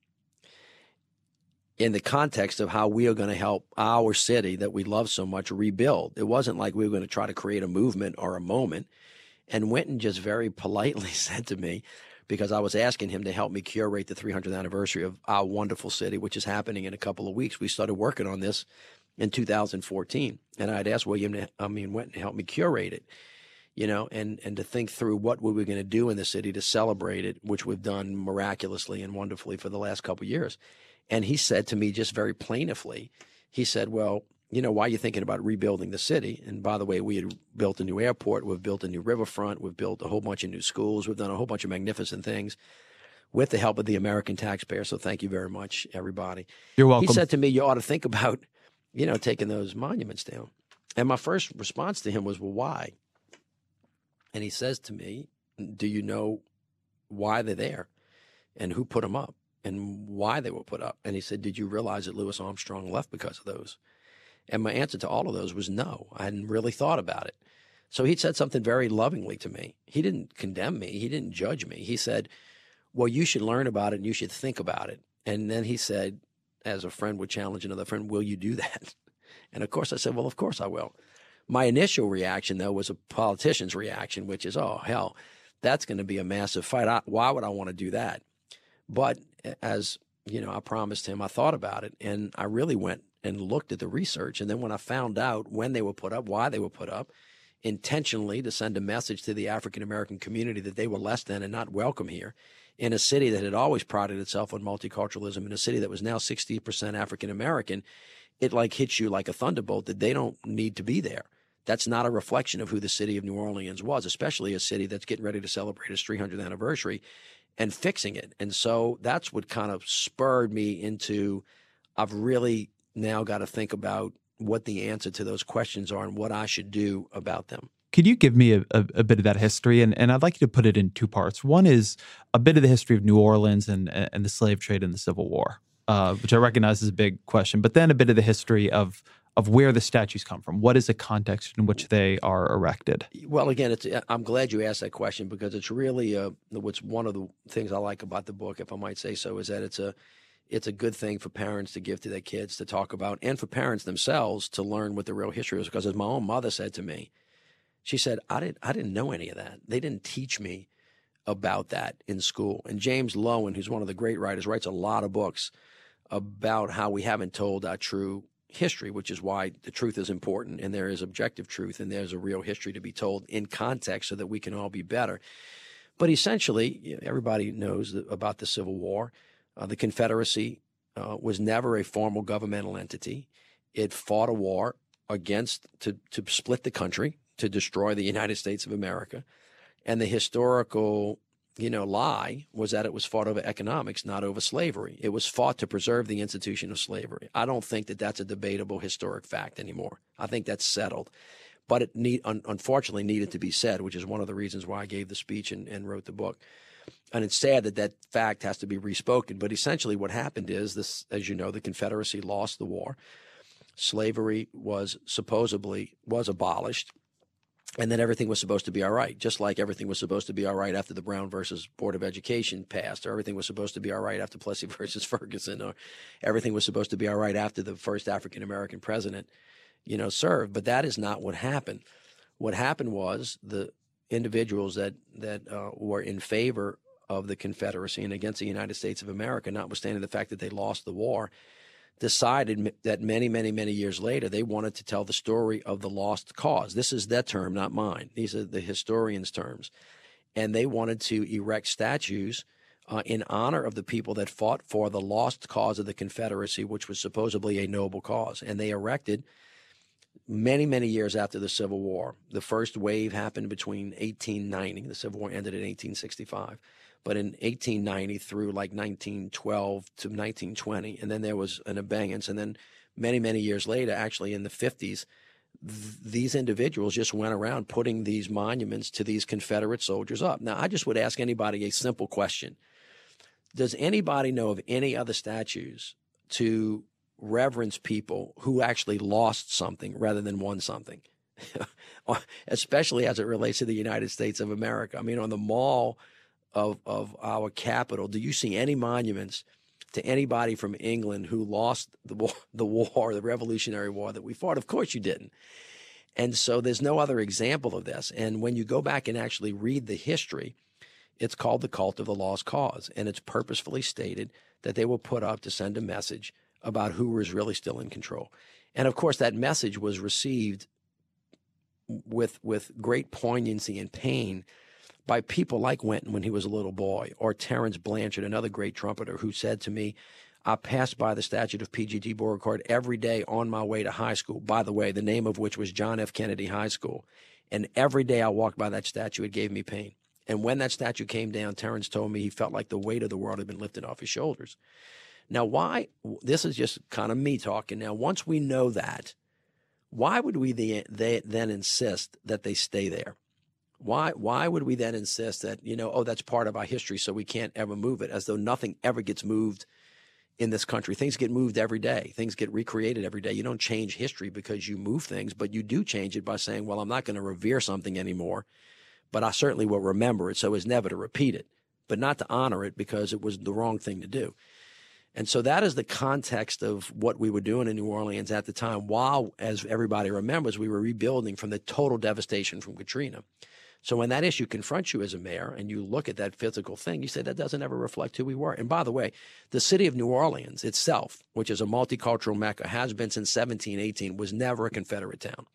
in the context of how we are going to help our city that we love so much rebuild. It wasn't like we were going to try to create a movement or a moment. And Wynton just very politely said to me, because I was asking him to help me curate the three hundredth anniversary of our wonderful city, which is happening in a couple of weeks. We started working on this in two thousand fourteen. And I'd asked William, to, I mean, Wynton to help me curate it, you know, and, and to think through what we were going to do in the city to celebrate it, which we've done miraculously and wonderfully for the last couple of years. And he said to me just very plaintively, he said, well, you know, why are you thinking about rebuilding the city? And by the way, we had built a new airport. We've built a new riverfront. We've built a whole bunch of new schools. We've done a whole bunch of magnificent things with the help of the American taxpayer. So thank you very much, everybody. You're welcome. He said to me, you ought to think about, you know, taking those monuments down. And my first response to him was, well, why? And he says to me, do you know why they're there and who put them up and why they were put up? And he said, did you realize that Louis Armstrong left because of those? And my answer to all of those was no. I hadn't really thought about it. So he said something very lovingly to me. He didn't condemn me. He didn't judge me. He said, well, you should learn about it and you should think about it. And then he said, as a friend would challenge another friend, will you do that? And of course I said, well, of course I will. My initial reaction, though, was a politician's reaction, which is, oh, hell, that's going to be a massive fight. I, why would I want to do that? But as, you know, I promised him, I thought about it, and I really went and looked at the research. And then when I found out when they were put up, why they were put up, intentionally to send a message to the African-American community that they were less than and not welcome here, in a city that had always prided itself on multiculturalism, in a city that was now sixty percent African-American, it like hits you like a thunderbolt that they don't need to be there. That's not a reflection of who the city of New Orleans was, especially a city that's getting ready to celebrate its three hundredth anniversary and fixing it. And so that's what kind of spurred me into, I've really now got to think about what the answer to those questions are and what I should do about them. Could you give me a, a, a bit of that history? And, and I'd like you to put it in two parts. One is a bit of the history of New Orleans and, and the slave trade and the Civil War, uh, which I recognize is a big question, but then a bit of the history of of where the statues come from. What is the context in which they are erected? Well, again, it's, I'm glad you asked that question because it's really uh, what's one of the things I like about the book, if I might say so, is that it's a it's a good thing for parents to give to their kids to talk about, and for parents themselves to learn what the real history is. Because as my own mother said to me, She said, I didn't, I didn't know any of that. They didn't teach me about that in school. And James Loewen, who's one of the great writers, writes a lot of books about how we haven't told our true history, which is why the truth is important, and there is objective truth, and there's a real history to be told in context so that we can all be better. But essentially, everybody knows about the Civil War. Uh, the Confederacy uh, was never a formal governmental entity. It fought a war against to to split the country, to destroy the United States of America. And the historical, you know, lie was that it was fought over economics, not over slavery. It was fought to preserve the institution of slavery. I don't think that that's a debatable historic fact anymore. I think that's settled. But it need, un, unfortunately needed to be said, which is one of the reasons why I gave the speech and, and wrote the book. And it's sad that that fact has to be respoken. But essentially what happened is this, as you know, the Confederacy lost the war. Slavery was supposedly was abolished. And then everything was supposed to be all right, just like everything was supposed to be all right after the Brown versus Board of Education passed, or everything was supposed to be all right after Plessy versus Ferguson, or everything was supposed to be all right after the first African-American president, you know, served. But that is not what happened. What happened was the individuals that, that uh, were in favor of the Confederacy and against the United States of America, notwithstanding the fact that they lost the war, decided that many, many, many years later, they wanted to tell the story of the lost cause. This is their term, not mine. These are the historians' terms. And they wanted to erect statues uh, in honor of the people that fought for the lost cause of the Confederacy, which was supposedly a noble cause. And they erected many, many years after the Civil War. The first wave happened between eighteen ninety. The Civil War ended in eighteen sixty-five. But in eighteen ninety through like nineteen twelve to nineteen twenty, and then there was an abeyance. And then many, many years later, actually in the fifties, th- these individuals just went around putting these monuments to these Confederate soldiers up. Now, I just would ask anybody a simple question. Does anybody know of any other statues to reverence people who actually lost something rather than won something? Especially as it relates to the United States of America. I mean, on the mall Of, of our capital, do you see any monuments to anybody from England who lost the war, the war, the Revolutionary War that we fought? Of course you didn't. And so there's no other example of this. And when you go back and actually read the history, it's called the Cult of the Lost Cause. And it's purposefully stated that they were put up to send a message about who was really still in control. And of course, that message was received with, with great poignancy and pain by people like Wynton when he was a little boy, or Terence Blanchard, another great trumpeter, who said to me, I passed by the statue of P G T Beauregard every day on my way to high school, by the way, the name of which was John F. Kennedy High School. And every day I walked by that statue, it gave me pain. And when that statue came down, Terence told me he felt like the weight of the world had been lifted off his shoulders. Now, why? This is just kind of me talking. Now, once we know that, why would we the, they, then insist that they stay there? Why why would we then insist that, you know, oh, that's part of our history, so we can't ever move it, as though nothing ever gets moved in this country? Things get moved every day. Things get recreated every day. You don't change history because you move things, but you do change it by saying, well, I'm not going to revere something anymore, but I certainly will remember it so as never to repeat it, but not to honor it because it was the wrong thing to do. And so that is the context of what we were doing in New Orleans at the time, while, as everybody remembers, we were rebuilding from the total devastation from Katrina. So when that issue confronts you as a mayor and you look at that physical thing, you say that doesn't ever reflect who we were. And by the way, the city of New Orleans itself, which is a multicultural mecca, has been since seventeen eighteen, was never a Confederate town.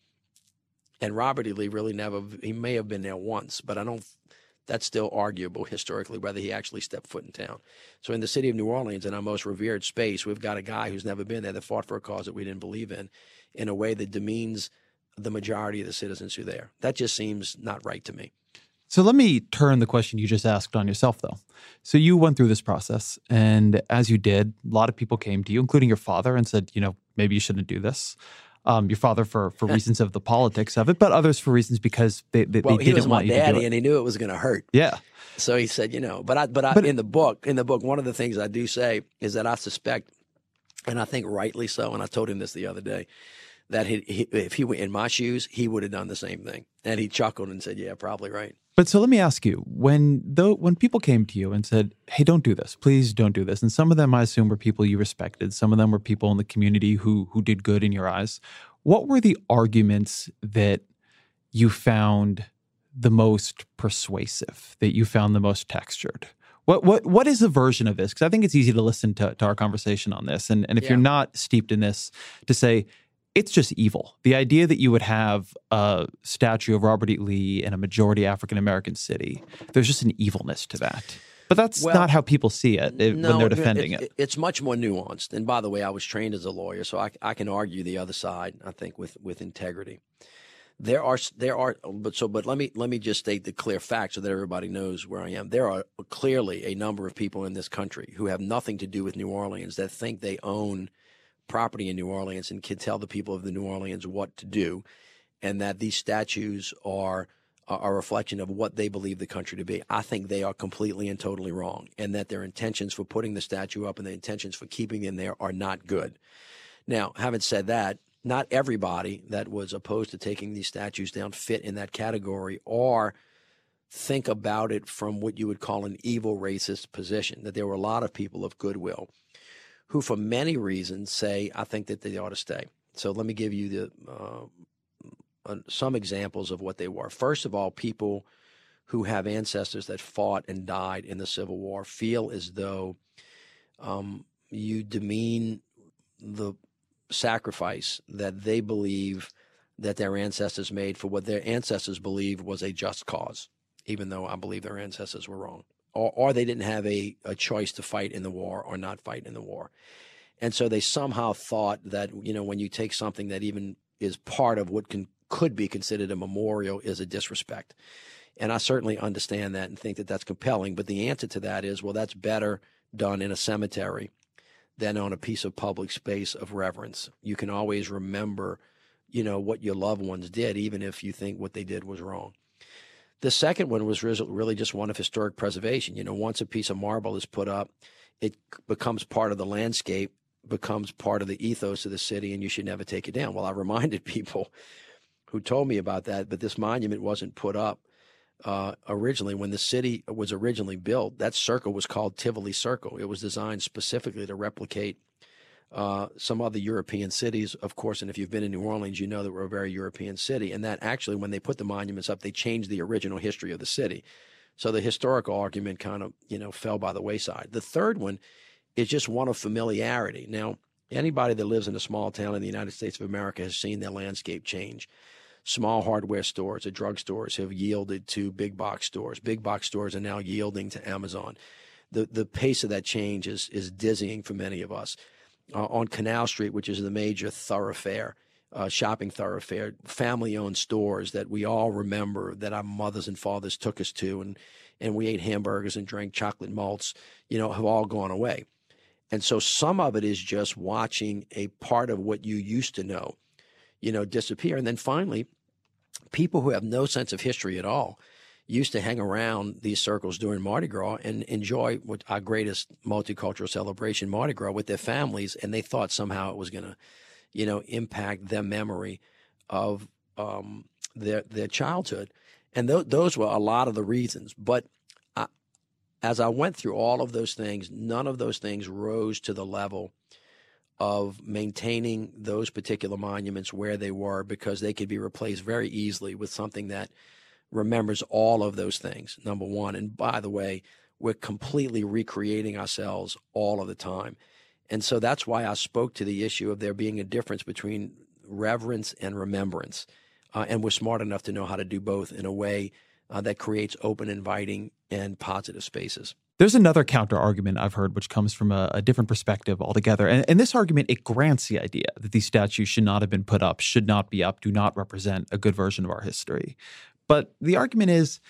And Robert E. Lee really never, he may have been there once, but I don't, that's still arguable historically whether he actually stepped foot in town. So in the city of New Orleans, in our most revered space, we've got a guy who's never been there that fought for a cause that we didn't believe in, in a way that demeans the majority of the citizens who are there. That just seems not right to me. So let me turn the question you just asked on yourself, though. So you went through this process, and as you did, a lot of people came to you, including your father, and said, you know, maybe you shouldn't do this. Um, your father for for reasons of the politics of it, but others for reasons because they, they, well, they he didn't was my want you daddy, to do it. and he knew it was going to hurt. Yeah. So he said, you know, but I, but, I, But- in the book, in the book, one of the things I do say is that I suspect, and I think rightly so, and I told him this the other day, that he, he, if he were in my shoes, he would have done the same thing. And he chuckled and said, yeah, probably right. But so let me ask you, when though when people came to you and said, hey, don't do this, please don't do this, and some of them I assume were people you respected, some of them were people in the community who who did good in your eyes, what were the arguments that you found the most persuasive, that you found the most textured? What what what is the version of this? Because I think it's easy to listen to, to our conversation on this. And, and if Yeah. you're not steeped in this, to say it's just evil. The idea that you would have a statue of Robert E. Lee in a majority African-American city, there's just an evilness to that. But that's Well, not how people see it if, no, when they're defending it, it. It's much more nuanced. And by the way, I was trained as a lawyer, so I, I can argue the other side, I think, with, with integrity. There are there are but so but let me let me just state the clear fact so that everybody knows where I am. There are clearly a number of people in this country who have nothing to do with New Orleans that think they own property in New Orleans and can tell the people of the New Orleans what to do, and that these statues are a reflection of what they believe the country to be. I think they are completely and totally wrong, and that their intentions for putting the statue up and their intentions for keeping them there are not good. Now, having said that, not everybody that was opposed to taking these statues down fit in that category or think about it from what you would call an evil racist position, that there were a lot of people of goodwill who for many reasons say, I think that they ought to stay. So let me give you the uh, uh, some examples of what they were. First of all, people who have ancestors that fought and died in the Civil War feel as though um, you demean the sacrifice that they believe that their ancestors made for what their ancestors believed was a just cause, even though I believe their ancestors were wrong. Or, or they didn't have a, a choice to fight in the war or not fight in the war. And so they somehow thought that, you know, when you take something that even is part of what can could be considered a memorial is a disrespect. And I certainly understand that and think that that's compelling. But the answer to that is, well, that's better done in a cemetery than on a piece of public space of reverence. You can always remember, you know, what your loved ones did, even if you think what they did was wrong. The second one was really just one of historic preservation. You know, once a piece of marble is put up, it becomes part of the landscape, becomes part of the ethos of the city, and you should never take it down. Well, I reminded people who told me about that, but this monument wasn't put up uh, originally. When the city was originally built, that circle was called Tivoli Circle. It was designed specifically to replicate uh, some other European cities, of course. And if you've been in New Orleans, you know that we're a very European city. And that actually, when they put the monuments up, they changed the original history of the city. So the historical argument kind of, you know, fell by the wayside. The third one is just one of familiarity. Now, anybody that lives in a small town in the United States of America has seen their landscape change. Small hardware stores or drugstores have yielded to big box stores. Big box stores are now yielding to Amazon. The the pace of that change is is dizzying for many of us. Uh, on Canal Street, which is the major thoroughfare, uh, shopping thoroughfare, family-owned stores that we all remember that our mothers and fathers took us to, and and we ate hamburgers and drank chocolate malts, you know, have all gone away. And so some of it is just watching a part of what you used to know, you know, disappear. And then finally, people who have no sense of history at all used to hang around these circles during Mardi Gras and enjoy what our greatest multicultural celebration, Mardi Gras, with their families, and they thought somehow it was going to, you know, impact their memory of um, their their childhood. And th- those were a lot of the reasons. But I, as I went through all of those things, none of those things rose to the level of maintaining those particular monuments where they were, because they could be replaced very easily with something that remembers all of those things, number one. And by the way, we're completely recreating ourselves all of the time. And so that's why I spoke to the issue of there being a difference between reverence and remembrance. Uh, and we're smart enough to know how to do both in a way uh, that creates open, inviting, and positive spaces. There's another counter argument I've heard, which comes from a, a different perspective altogether. And, and this argument, it grants the idea that these statues should not have been put up, should not be up, do not represent a good version of our history. But the argument is,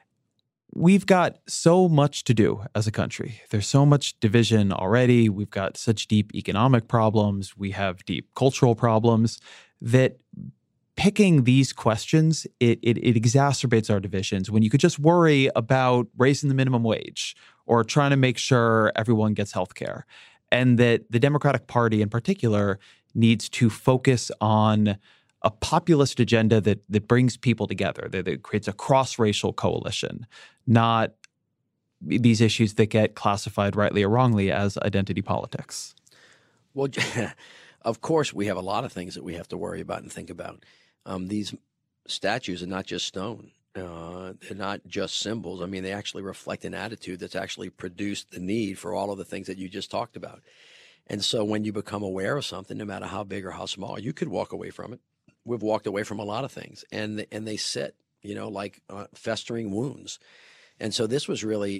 we've got so much to do as a country. There's so much division already. We've got such deep economic problems. We have deep cultural problems that picking these questions, it, it, it exacerbates our divisions when you could just worry about raising the minimum wage or trying to make sure everyone gets health care. And that the Democratic Party in particular needs to focus on a populist agenda that that brings people together, that, that creates a cross-racial coalition, not these issues that get classified rightly or wrongly as identity politics. Well, of course, we have a lot of things that we have to worry about and think about. Um, these statues are not just stone. Uh, they're not just symbols. I mean, they actually reflect an attitude that's actually produced the need for all of the things that you just talked about. And so when you become aware of something, no matter how big or how small, you could walk away from it. We've walked away from a lot of things, and and they sit, you know, like uh, festering wounds. And so this was really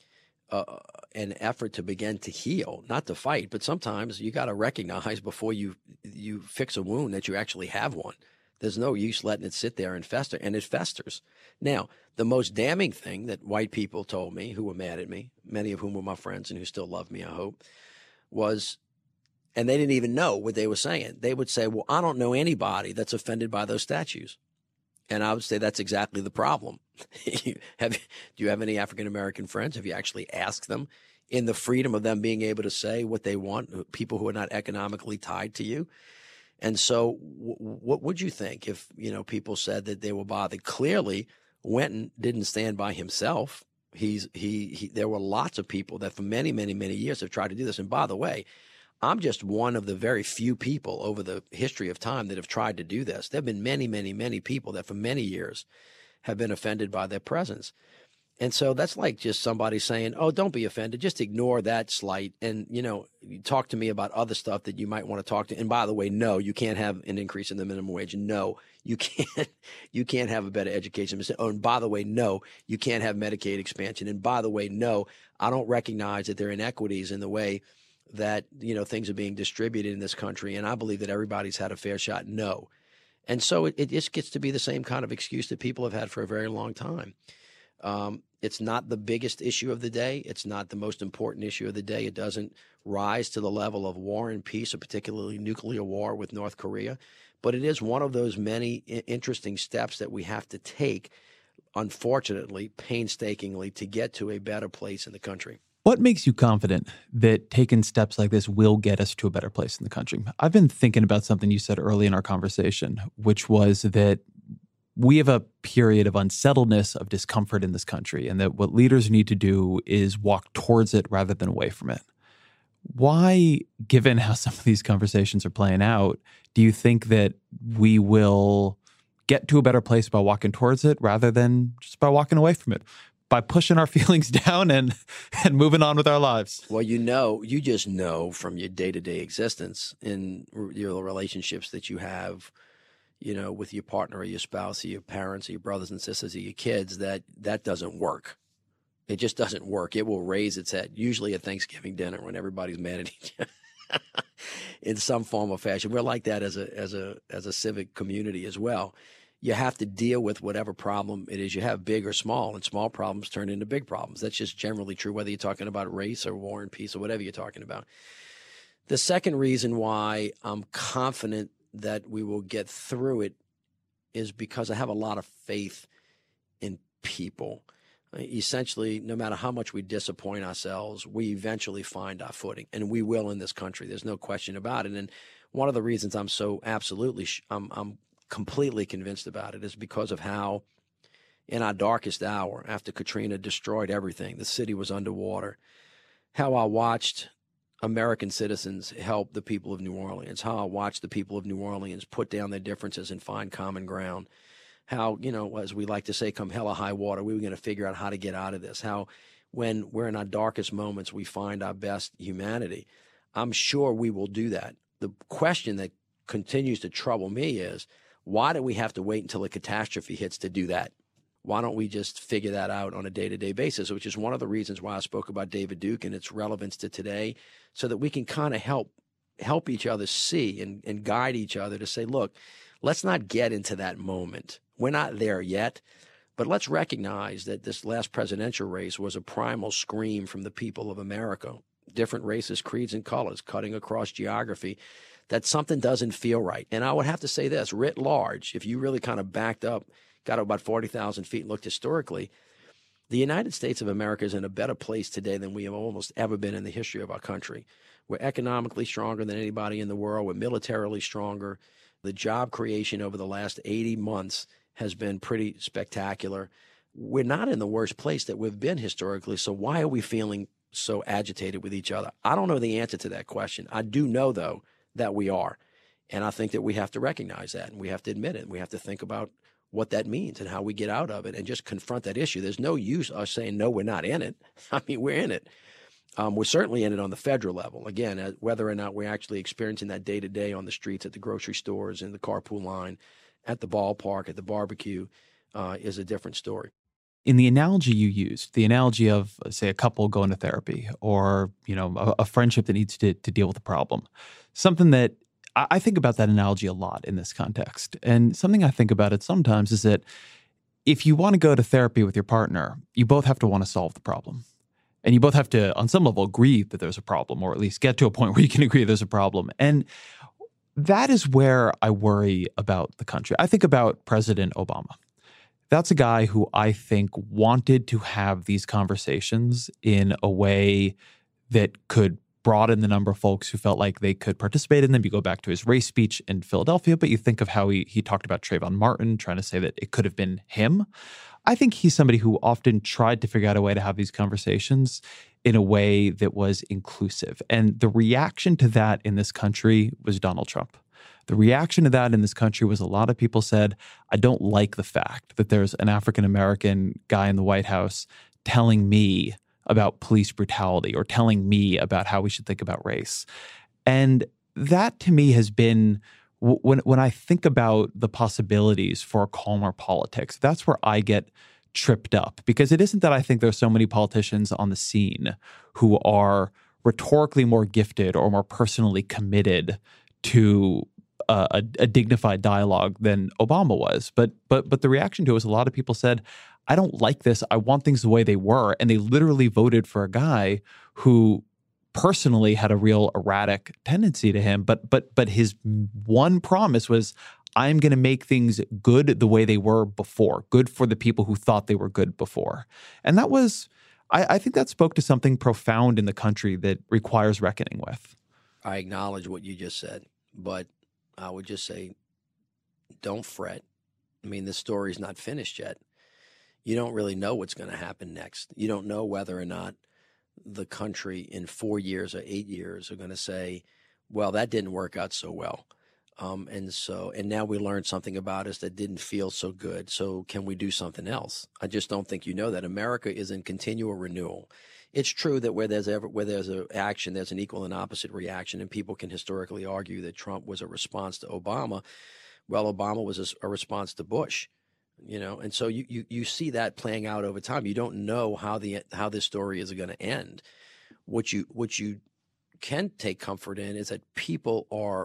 uh, an effort to begin to heal, not to fight, but sometimes you got to recognize before you you fix a wound that you actually have one. There's no use letting it sit there and fester, and it festers. Now, the most damning thing that white people told me, who were mad at me, many of whom were my friends and who still love me, I hope, was, and they didn't even know what they were saying. They would say, well, I don't know anybody that's offended by those statues. And I would say that's exactly the problem. have, do you have any African-American friends? Have you actually asked them in the freedom of them being able to say what they want, people who are not economically tied to you? And so w- what would you think if, you know, people said that they were bothered? Clearly, Wynton didn't stand by himself. He's he, he there were lots of people that for many, many, many years have tried to do this. And by the way, I'm just one of the very few people over the history of time that have tried to do this. There have been many, many, many people that for many years have been offended by their presence. And so that's like just somebody saying, oh, don't be offended. Just ignore that slight. And, you know, talk to me about other stuff that you might want to talk to. And by the way, no, you can't have an increase in the minimum wage. No, you can't. You can't have a better education. Oh, and by the way, no, you can't have Medicaid expansion. And by the way, no, I don't recognize that there are inequities in the way that, you know, things are being distributed in this country. And I believe that everybody's had a fair shot. No. And so it, it just gets to be the same kind of excuse that people have had for a very long time. Um, it's not the biggest issue of the day. It's not the most important issue of the day. It doesn't rise to the level of war and peace, or particularly nuclear war with North Korea. But it is one of those many I- interesting steps that we have to take, unfortunately, painstakingly, to get to a better place in the country. What makes you confident that taking steps like this will get us to a better place in the country? I've been thinking about something you said early in our conversation, which was that we have a period of unsettledness, of discomfort in this country, and that what leaders need to do is walk towards it rather than away from it. Why, given how some of these conversations are playing out, do you think that we will get to a better place by walking towards it rather than just by walking away from it, by pushing our feelings down and, and moving on with our lives? Well, you know, you just know from your day-to-day existence in your relationships that you have, you know, with your partner or your spouse or your parents or your brothers and sisters or your kids, that that doesn't work. It just doesn't work. It will raise its head, usually at Thanksgiving dinner when everybody's mad at each other in some form or fashion. We're like that as a as a as a civic community as well. You have to deal with whatever problem it is you have, big or small, and small problems turn into big problems. That's just generally true, whether you're talking about race or war and peace or whatever you're talking about. The second reason why I'm confident that we will get through it is because I have a lot of faith in people. Essentially, no matter how much we disappoint ourselves, we eventually find our footing, and we will in this country. There's no question about it. And one of the reasons I'm so absolutely, I'm, I'm completely convinced about it is because of how, in our darkest hour, after Katrina destroyed everything, the city was underwater, how I watched American citizens help the people of New Orleans, how I watched the people of New Orleans put down their differences and find common ground, how, you know, as we like to say, come hell or high water, we were going to figure out how to get out of this, how when we're in our darkest moments, we find our best humanity. I'm sure we will do that. The question that continues to trouble me is, why do we have to wait until a catastrophe hits to do that? Why don't we just figure that out on a day-to-day basis, which is one of the reasons why I spoke about David Duke and its relevance to today, so that we can kind of help help each other see and, and guide each other to say, look, let's not get into that moment. We're not there yet, but let's recognize that this last presidential race was a primal scream from the people of America, different races, creeds, and colors, cutting across geography, that something doesn't feel right. And I would have to say this, writ large, if you really kind of backed up, got about forty thousand feet and looked historically, the United States of America is in a better place today than we have almost ever been in the history of our country. We're economically stronger than anybody in the world. We're militarily stronger. The job creation over the last eighty months has been pretty spectacular. We're not in the worst place that we've been historically, so why are we feeling so agitated with each other? I don't know the answer to that question. I do know, though, that we are. And I think that we have to recognize that, and we have to admit it, and we have to think about what that means and how we get out of it and just confront that issue. There's no use us saying, no, we're not in it. I mean, we're in it. Um, we're certainly in it on the federal level. Again, uh, whether or not we're actually experiencing that day to day on the streets, at the grocery stores, in the carpool line, at the ballpark, at the barbecue, uh, is a different story. In the analogy you used, the analogy of, say, a couple going to therapy, or, you know, a, a friendship that needs to, to deal with a problem, something that I, I think about that analogy a lot in this context. And something I think about it sometimes is that if you want to go to therapy with your partner, you both have to want to solve the problem. And you both have to, on some level, agree that there's a problem, or at least get to a point where you can agree there's a problem. And that is where I worry about the country. I think about President Obama. That's a guy who I think wanted to have these conversations in a way that could broaden the number of folks who felt like they could participate in them. You go back to his race speech in Philadelphia, but you think of how he he talked about Trayvon Martin, trying to say that it could have been him. I think he's somebody who often tried to figure out a way to have these conversations in a way that was inclusive. And the reaction to that in this country was Donald Trump. The reaction to that in this country was a lot of people said, I don't like the fact that there's an African-American guy in the White House telling me about police brutality or telling me about how we should think about race. And that to me has been, when when I think about the possibilities for a calmer politics, that's where I get tripped up. Because it isn't that I think there's so many politicians on the scene who are rhetorically more gifted or more personally committed to a, a, a dignified dialogue than Obama was. But but but the reaction to it was a lot of people said, I don't like this. I want things the way they were. And they literally voted for a guy who personally had a real erratic tendency to him. But but but his one promise was, I'm going to make things good the way they were before, good for the people who thought they were good before. And that was, I, I think that spoke to something profound in the country that requires reckoning with. I acknowledge what you just said, but I would just say, don't fret. I mean, this story's not finished yet. You don't really know what's going to happen next. You don't know whether or not the country in four years or eight years are going to say, well, that didn't work out so well. Um, and so, and now we learned something about us that didn't feel so good. So can we do something else? I just don't think you know that. America is in continual renewal. It's true that where there's ever, where there's an action, there's an equal and opposite reaction. And people can historically argue that Trump was a response to Obama. Well, Obama was a, a response to Bush. You know, and so you, you you see that playing out over time. You don't know how the how this story is going to end. What you what you can take comfort in is that people are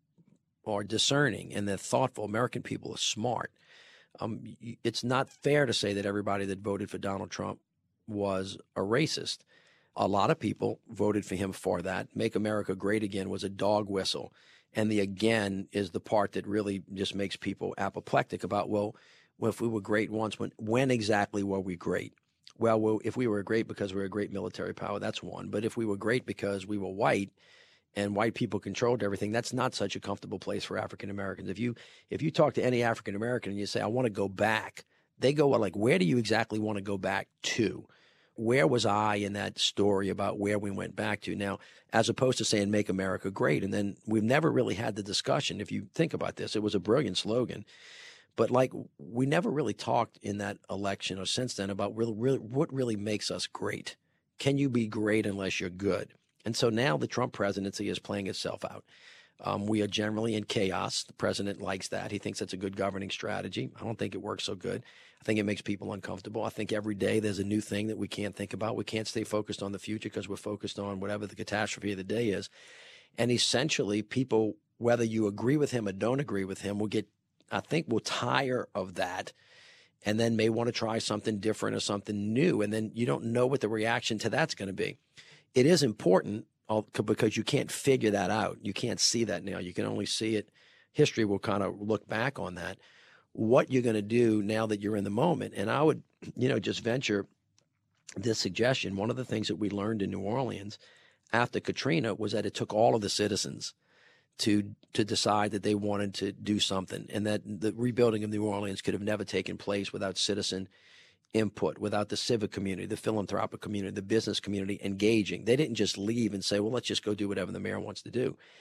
are discerning and they're thoughtful. American people are smart. Um, it's not fair to say that everybody that voted for Donald Trump was a racist. A lot of people voted for him for that. Make America Great Again was a dog whistle, and the again is the part that really just makes people apoplectic about, well, well, if we were great once, when when exactly were we great? Well, well, if we were great because we were a great military power, that's one. But if we were great because we were white and white people controlled everything, that's not such a comfortable place for African Americans. If you if you talk to any African American and you say, I want to go back, they go, well, like, where do you exactly want to go back to? Where was I in that story about where we went back to? Now, as opposed to saying, make America great. And then we've never really had the discussion. If you think about this, it was a brilliant slogan. But like, we never really talked in that election or since then about really, really, what really makes us great. Can you be great unless you're good? And so now the Trump presidency is playing itself out. Um, we are generally in chaos. The president likes that. He thinks that's a good governing strategy. I don't think it works so good. I think it makes people uncomfortable. I think every day there's a new thing that we can't think about. We can't stay focused on the future because we're focused on whatever the catastrophe of the day is. And essentially, people, whether you agree with him or don't agree with him, will get I think we'll tire of that and then may want to try something different or something new. And then you don't know what the reaction to that's going to be. It is important because you can't figure that out. You can't see that now. You can only see it. History will kind of look back on that. What you're going to do now that you're in the moment. And I would, you know, just venture this suggestion. One of the things that we learned in New Orleans after Katrina was that it took all of the citizens to to decide that they wanted to do something, and that the rebuilding of New Orleans could have never taken place without citizen input, without the civic community, the philanthropic community, the business community engaging. They didn't just leave and say, well, let's just go do whatever the mayor wants to do.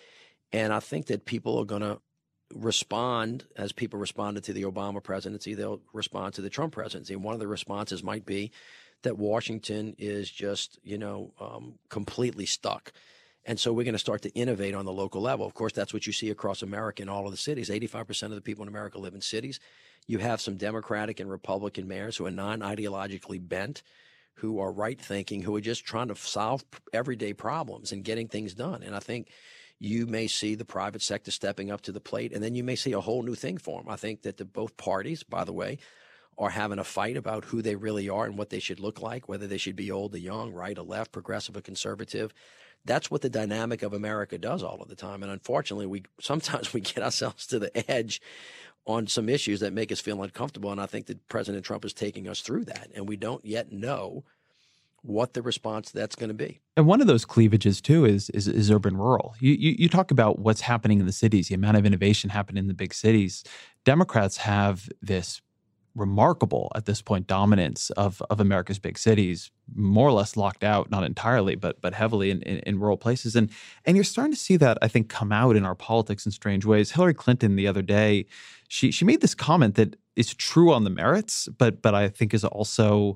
And I think that people are going to respond as people responded to the Obama presidency, they'll respond to the Trump presidency. And one of the responses might be that Washington is just, you know, um, completely stuck. And so we're going to start to innovate on the local level. Of course, that's what you see across America in all of the cities. eighty-five percent of the people in America live in cities. You have some Democratic and Republican mayors who are non-ideologically bent, who are right-thinking, who are just trying to solve everyday problems and getting things done. And I think you may see the private sector stepping up to the plate, and then you may see a whole new thing for them. I think that the, both parties, by the way, are having a fight about who they really are and what they should look like, whether they should be old or young, right or left, progressive or conservative. That's what the dynamic of America does all of the time. And unfortunately, we sometimes we get ourselves to the edge on some issues that make us feel uncomfortable. And I think that President Trump is taking us through that. And we don't yet know what the response to that's going to be. And one of those cleavages, too, is is, is urban-rural. You, you you talk about what's happening in the cities, the amount of innovation happening in the big cities. Democrats have this remarkable, at this point, dominance of, of America's big cities, more or less locked out, not entirely, but but heavily in, in, in rural places. And and you're starting to see that, I think, come out in our politics in strange ways. Hillary Clinton the other day, she she made this comment that is true on the merits, but but I think is also,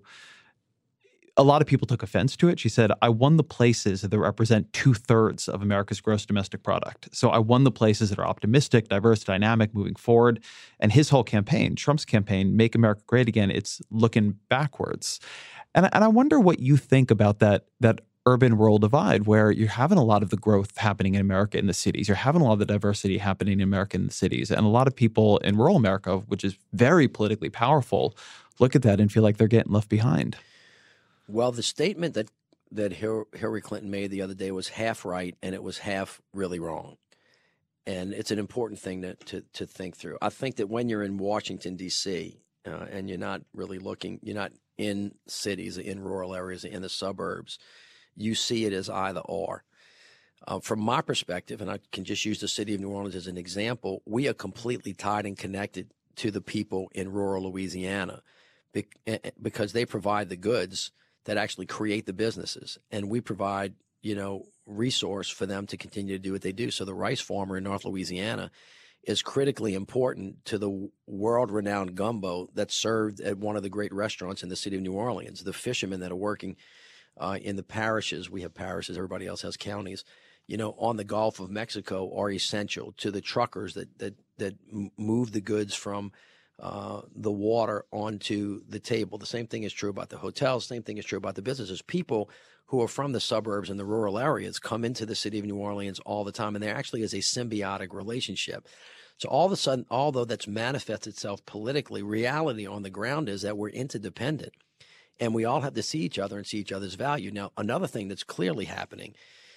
a lot of people took offense to it. She said, I won the places that represent two-thirds of America's gross domestic product. So I won the places that are optimistic, diverse, dynamic, moving forward. And his whole campaign, Trump's campaign, Make America Great Again, it's looking backwards. And, and I wonder what you think about that, that urban-rural divide, where you're having a lot of the growth happening in America in the cities. You're having a lot of the diversity happening in America in the cities. And a lot of people in rural America, which is very politically powerful, look at that and feel like they're getting left behind. Well, the statement that, that Hillary Clinton made the other day was half right, and it was half really wrong. And it's an important thing to, to, to think through. I think that when you're in Washington, D C, uh, and you're not really looking, you're not in cities, in rural areas, in the suburbs, you see it as either or. Uh, from my perspective, and I can just use the city of New Orleans as an example, we are completely tied and connected to the people in rural Louisiana because they provide the goods that actually create the businesses. And we provide, you know, resource for them to continue to do what they do. So the rice farmer in North Louisiana is critically important to the world-renowned gumbo that's served at one of the great restaurants in the city of New Orleans. The fishermen that are working uh, in the parishes, we have parishes, everybody else has counties, you know, on the Gulf of Mexico are essential to the truckers that that that move the goods from Uh, the water onto the table. The same thing is true about the hotels. Same thing is true about the businesses. People who are from the suburbs and the rural areas come into the city of New Orleans all the time, and there actually is a symbiotic relationship. So all of a sudden, although that's manifests itself politically, reality on the ground is that we're interdependent, and we all have to see each other and see each other's value. Now, another thing that's clearly happening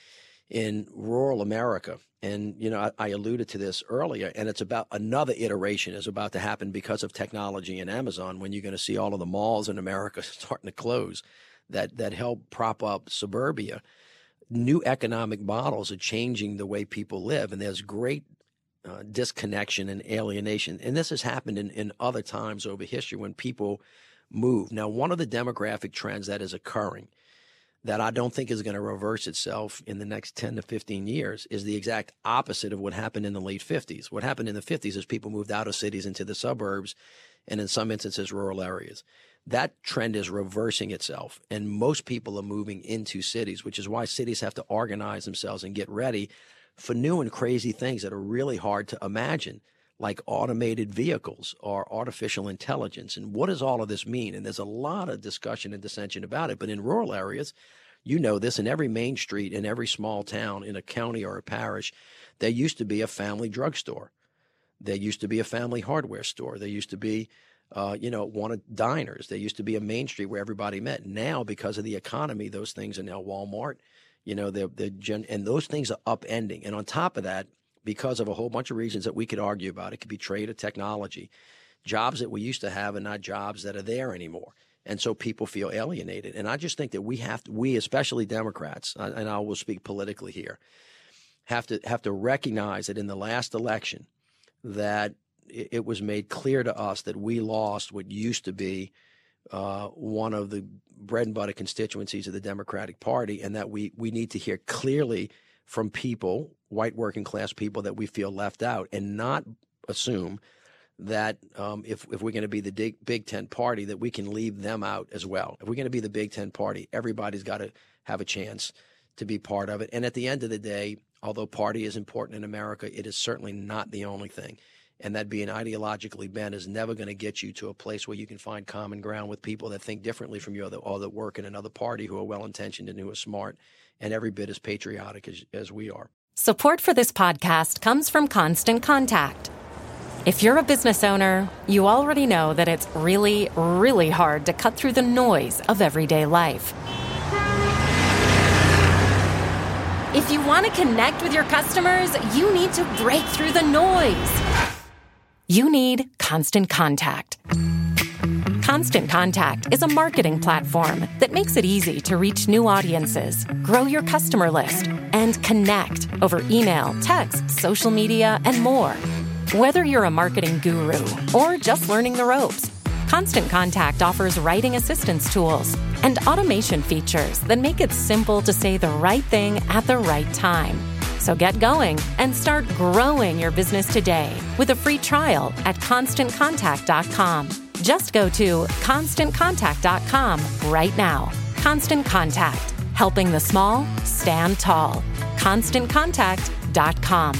in rural America, and, you know, I, I alluded to this earlier, and it's about another iteration is about to happen because of technology and Amazon, when you're going to see all of the malls in America starting to close that, that help prop up suburbia. New economic models are changing the way people live, and there's great uh, disconnection and alienation. And this has happened in, in other times over history when people move. Now, one of the demographic trends that is occurring that I don't think is going to reverse itself in the next ten to fifteen years is the exact opposite of what happened in the late fifties. What happened in the fifties is people moved out of cities into the suburbs and in some instances rural areas. That trend is reversing itself, and most people are moving into cities, which is why cities have to organize themselves and get ready for new and crazy things that are really hard to imagine, like automated vehicles or artificial intelligence. And what does all of this mean? And there's a lot of discussion and dissension about it. But in rural areas, you know this, in every main street, in every small town, in a county or a parish, there used to be a family drugstore. There used to be a family hardware store. There used to be, uh, you know, one of diners. There used to be a main street where everybody met. Now, because of the economy, those things are now Walmart. You know, they're, they're gen- and those things are upending. And on top of that, because of a whole bunch of reasons that we could argue about, it could be trade or technology, jobs that we used to have are not jobs that are there anymore. And so people feel alienated. And I just think that we have to, we, especially Democrats, and I will speak politically here, have to have to recognize that in the last election that it was made clear to us that we lost what used to be uh, one of the bread and butter constituencies of the Democratic Party, and that we, we need to hear clearly from people, white working class people, that we feel left out, and not assume that um, if, if we're going to be the big, Big Ten party, that we can leave them out as well. If we're going to be the Big Ten party, everybody's got to have a chance to be part of it. And at the end of the day, although party is important in America, it is certainly not the only thing. And that being ideologically bent is never going to get you to a place where you can find common ground with people that think differently from you, or that work in another party, who are well-intentioned and who are smart and every bit as patriotic as, as we are. Support for this podcast comes from Constant Contact. If you're a business owner, you already know that it's really, really hard to cut through the noise of everyday life. If you want to connect with your customers, you need to break through the noise. You need Constant Contact. Constant Contact is a marketing platform that makes it easy to reach new audiences, grow your customer list, and connect over email, text, social media, and more. Whether you're a marketing guru or just learning the ropes, Constant Contact offers writing assistance tools and automation features that make it simple to say the right thing at the right time. So get going and start growing your business today with a free trial at constant contact dot com. Just go to constant contact dot com right now. Constant Contact, helping the small stand tall. constant contact dot com.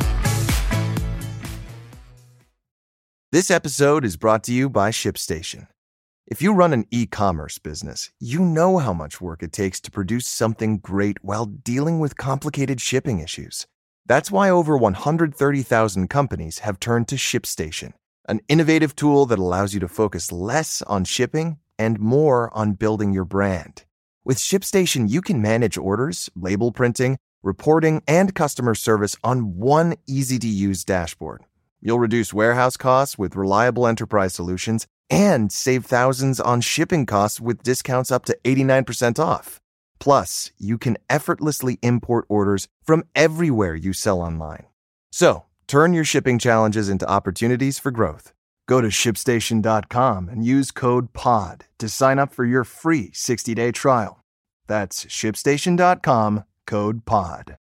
This episode is brought to you by ShipStation. If you run an e-commerce business, you know how much work it takes to produce something great while dealing with complicated shipping issues. That's why over one hundred thirty thousand companies have turned to ShipStation, an innovative tool that allows you to focus less on shipping and more on building your brand. With ShipStation, you can manage orders, label printing, reporting, and customer service on one easy-to-use dashboard. You'll reduce warehouse costs with reliable enterprise solutions and save thousands on shipping costs with discounts up to eighty-nine percent off. Plus, you can effortlessly import orders from everywhere you sell online. So, turn your shipping challenges into opportunities for growth. Go to ship station dot com and use code P O D to sign up for your free sixty-day trial. That's ship station dot com, code P O D.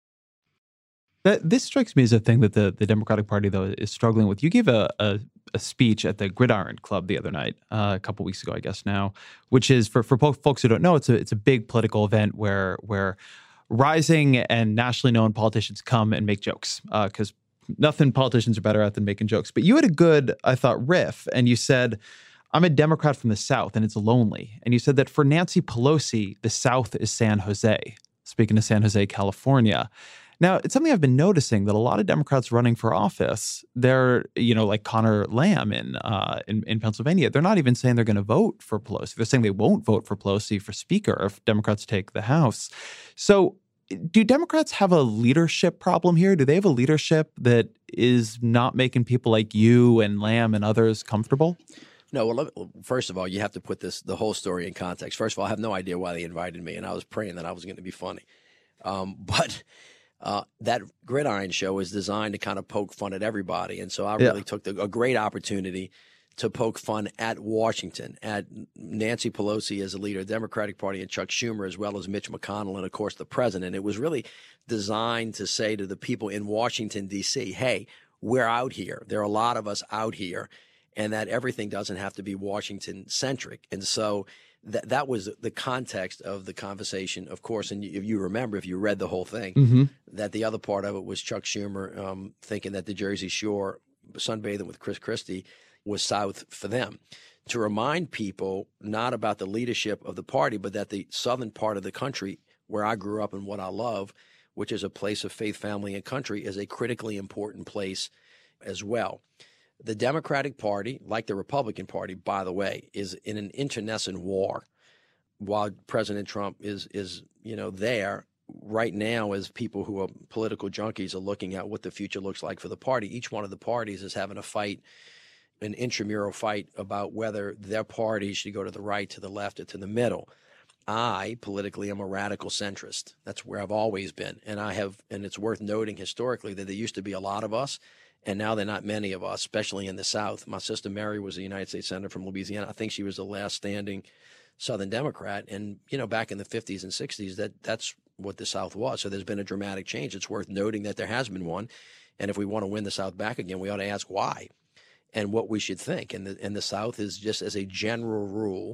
That, this strikes me as a thing that the, the Democratic Party, though, is struggling with. You gave a, a, a speech at the Gridiron Club the other night, uh, a couple weeks ago, I guess now, which is, for, for folks who don't know, it's a it's a big political event where where rising and nationally known politicians come and make jokes, because uh, nothing politicians are better at than making jokes. But you had a good, I thought, riff, and you said, I'm a Democrat from the South, and it's lonely. And you said that for Nancy Pelosi, the South is San Jose, speaking of San Jose, California. Now, it's something I've been noticing, that a lot of Democrats running for office, they're, you know, like Connor Lamb in uh, in, in Pennsylvania, they're not even saying they're going to vote for Pelosi. They're saying they won't vote for Pelosi for Speaker if Democrats take the House. So do Democrats have a leadership problem here? Do they have a leadership that is not making people like you and Lamb and others comfortable? No, well, let me, first of all, you have to put this the whole story in context. First of all, I have no idea why they invited me, and I was praying that I was going to be funny. Um, but... Uh, that Gridiron show is designed to kind of poke fun at everybody. And so I really yeah. took the, a great opportunity to poke fun at Washington, at Nancy Pelosi as a leader of the Democratic Party, and Chuck Schumer, as well as Mitch McConnell, and, of course, the president. It was really designed to say to the people in Washington, D C, hey, we're out here. There are a lot of us out here, and that everything doesn't have to be Washington-centric. And so That that was the context of the conversation, of course. And if you remember, if you read the whole thing, mm-hmm. that the other part of it was Chuck Schumer um, thinking that the Jersey Shore, sunbathing with Chris Christie, was South for them. To remind people not about the leadership of the party, but that the southern part of the country, where I grew up and what I love, which is a place of faith, family, and country, is a critically important place as well. The Democratic Party, like the Republican Party, by the way, is in an internecine war while President Trump is, is you know, there right now as people who are political junkies are looking at what the future looks like for the party. Each one of the parties is having a fight, an intramural fight about whether their party should go to the right, to the left, or to the middle. I, politically, am a radical centrist. That's where I've always been. And I have, and it's worth noting historically that there used to be a lot of us, and now there are not many of us, especially in the South. My sister Mary was a United States Senator from Louisiana. I think she was the last standing Southern Democrat. And, you know, back in the fifties and sixties, that that's what the South was. So there's been a dramatic change. It's worth noting that there has been one. And if we want to win the South back again, we ought to ask why and what we should think. And the, and the South is just as a general rule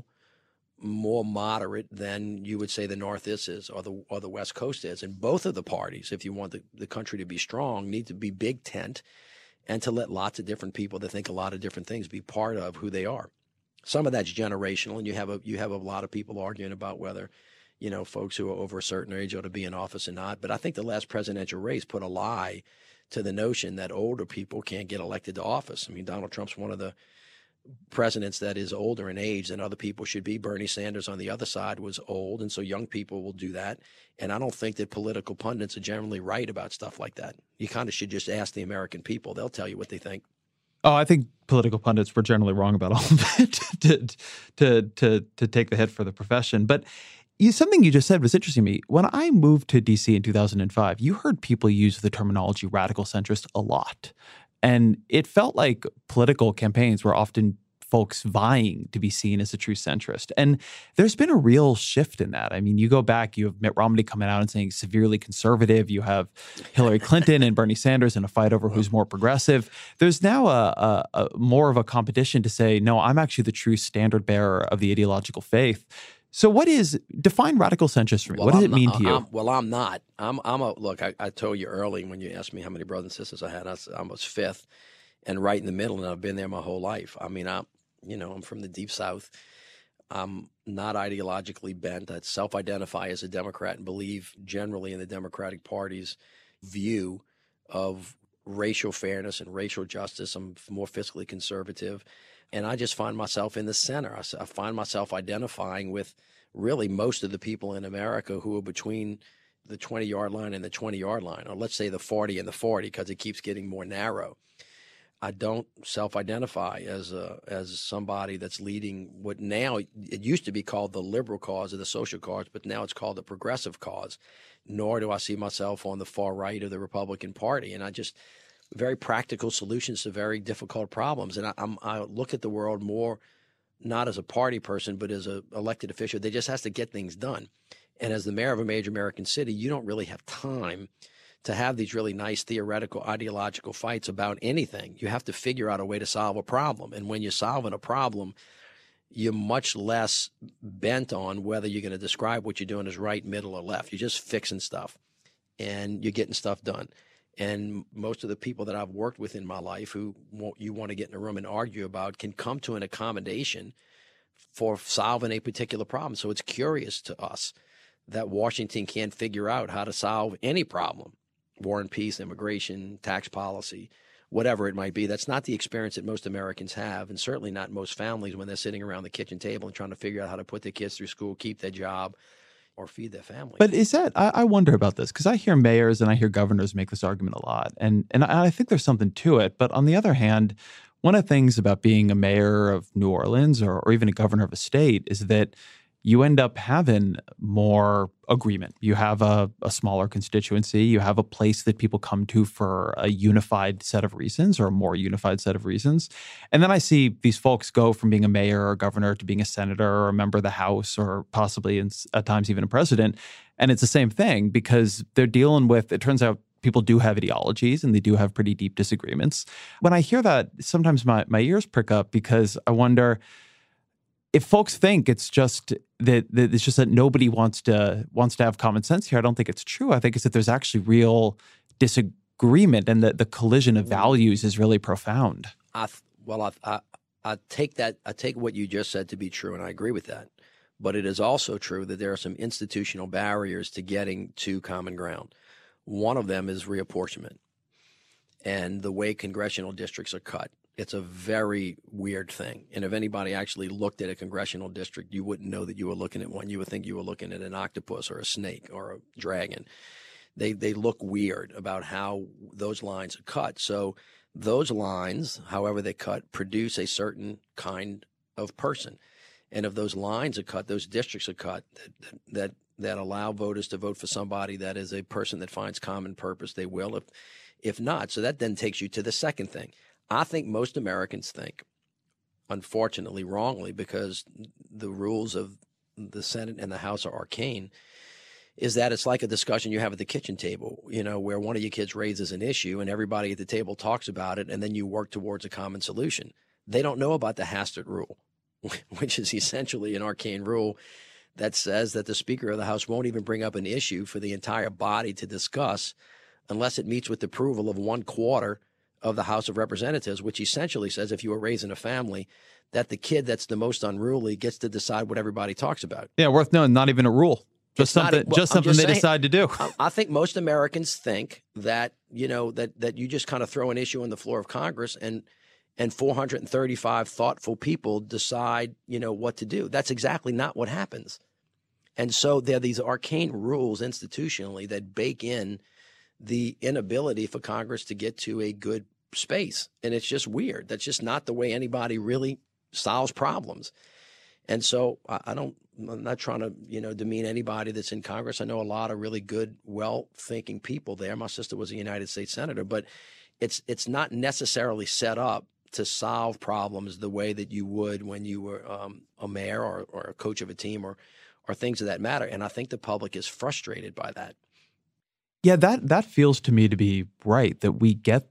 more moderate than you would say the Northeast is or the or the West Coast is. And both of the parties, if you want the, the country to be strong, need to be big tent and to let lots of different people that think a lot of different things be part of who they are. Some of that's generational, and you have a you have a lot of people arguing about whether, you know, folks who are over a certain age ought to be in office or not. But I think the last presidential race put a lie to the notion that older people can't get elected to office. I mean, Donald Trump's one of the presidents that is older in age than other people should be. Bernie Sanders on the other side was old, and so young people will do that. And I don't think that political pundits are generally right about stuff like that. You kind of should just ask the American people. They'll tell you what they think. Oh, I think political pundits were generally wrong about all of it to, to, to, to take the hit for the profession. But you, something you just said was interesting to me. When I moved to D C in two thousand five, you heard people use the terminology radical centrist a lot. And it felt like political campaigns were often folks vying to be seen as a true centrist. And there's been a real shift in that. I mean, you go back, you have Mitt Romney coming out and saying severely conservative. You have Hillary Clinton and Bernie Sanders in a fight over who's more progressive. There's now a, a, a more of a competition to say, no, I'm actually the true standard bearer of the ideological faith. So what is, define radical centrist for me. Well, what does I'm it mean not, to you? I'm, well, I'm not. I'm, I'm a, look, I, I told you early when you asked me how many brothers and sisters I had, I, I was fifth and right in the middle, and I've been there my whole life. I mean, I'm, you know, I'm from the Deep South. I'm not ideologically bent. I self-identify as a Democrat and believe generally in the Democratic Party's view of racial fairness and racial justice. I'm more fiscally conservative. And I just find myself in the center. I, I find myself identifying with really most of the people in America who are between the twenty-yard line and the twenty-yard line, or let's say the forty and the forty, because it keeps getting more narrow. I don't self-identify as a, as somebody that's leading what now, it used to be called the liberal cause or the social cause, but now it's called the progressive cause. Nor do I see myself on the far right of the Republican Party. And I just, very practical solutions to very difficult problems. And I, I'm, I look at the world more not as a party person, but as an elected official. They just has to get things done. And as the mayor of a major American city, you don't really have time to have these really nice theoretical, ideological fights about anything. You have to figure out a way to solve a problem. And when you're solving a problem, you're much less bent on whether you're going to describe what you're doing as right, middle, or left. You're just fixing stuff, and you're getting stuff done. And most of the people that I've worked with in my life who won't, you want to get in a room and argue about can come to an accommodation for solving a particular problem. So it's curious to us that Washington can't figure out how to solve any problem. War and peace, immigration, tax policy, whatever it might be. That's not the experience that most Americans have, and certainly not most families when they're sitting around the kitchen table and trying to figure out how to put their kids through school, keep their job, or feed their family. But is that, I, I wonder about this, because I hear mayors and I hear governors make this argument a lot, and, and I, I think there's something to it. But on the other hand, one of the things about being a mayor of New Orleans or, or even a governor of a state is that you end up having more agreement. You have a, a smaller constituency. You have a place that people come to for a unified set of reasons or a more unified set of reasons. And then I see these folks go from being a mayor or a governor to being a senator or a member of the House or possibly in, at times even a president. And it's the same thing because they're dealing with, it turns out, people do have ideologies and they do have pretty deep disagreements. When I hear that, sometimes my, my ears prick up because I wonder, if folks think it's just that, that it's just that nobody wants to wants to have common sense here, I don't think it's true. I think it's that there's actually real disagreement, and that the collision of values is really profound. I well, I, I I take that I take what you just said to be true, and I agree with that. But it is also true that there are some institutional barriers to getting to common ground. One of them is reapportionment, and the way congressional districts are cut. It's a very weird thing. And if anybody actually looked at a congressional district, you wouldn't know that you were looking at one. You would think you were looking at an octopus or a snake or a dragon. They they look weird about how those lines are cut. So those lines, however they cut, produce a certain kind of person. And if those lines are cut, those districts are cut that that that allow voters to vote for somebody that is a person that finds common purpose, they will. If if not, so that then takes you to the second thing. I think most Americans think, unfortunately, wrongly, because the rules of the Senate and the House are arcane is that it's like a discussion you have at the kitchen table, you know, where one of your kids raises an issue and everybody at the table talks about it, and then you work towards a common solution. They don't know about the Hastert rule, which is essentially an arcane rule that says that the Speaker of the House won't even bring up an issue for the entire body to discuss unless it meets with the approval of one quarter of the House of Representatives, which essentially says if you were raising a family, that the kid that's the most unruly gets to decide what everybody talks about. Yeah, worth knowing, not even a rule. Just It's not- something, well, just I'm something just they saying- decide to do. I- I think most Americans think that, you know, that that you just kind of throw an issue on the floor of Congress and and four hundred thirty-five thoughtful people decide, you know, what to do. That's exactly not what happens. And so there are these arcane rules institutionally that bake in the inability for Congress to get to a good space. And it's just weird. That's just not the way anybody really solves problems. And so I, I don't, I'm not trying to, you know, demean anybody that's in Congress. I know a lot of really good, well-thinking people there. My sister was a United States Senator, but it's it's not necessarily set up to solve problems the way that you would when you were um, a mayor or, or a coach of a team or or things of that matter. And I think the public is frustrated by that. Yeah, that that feels to me to be right, that we get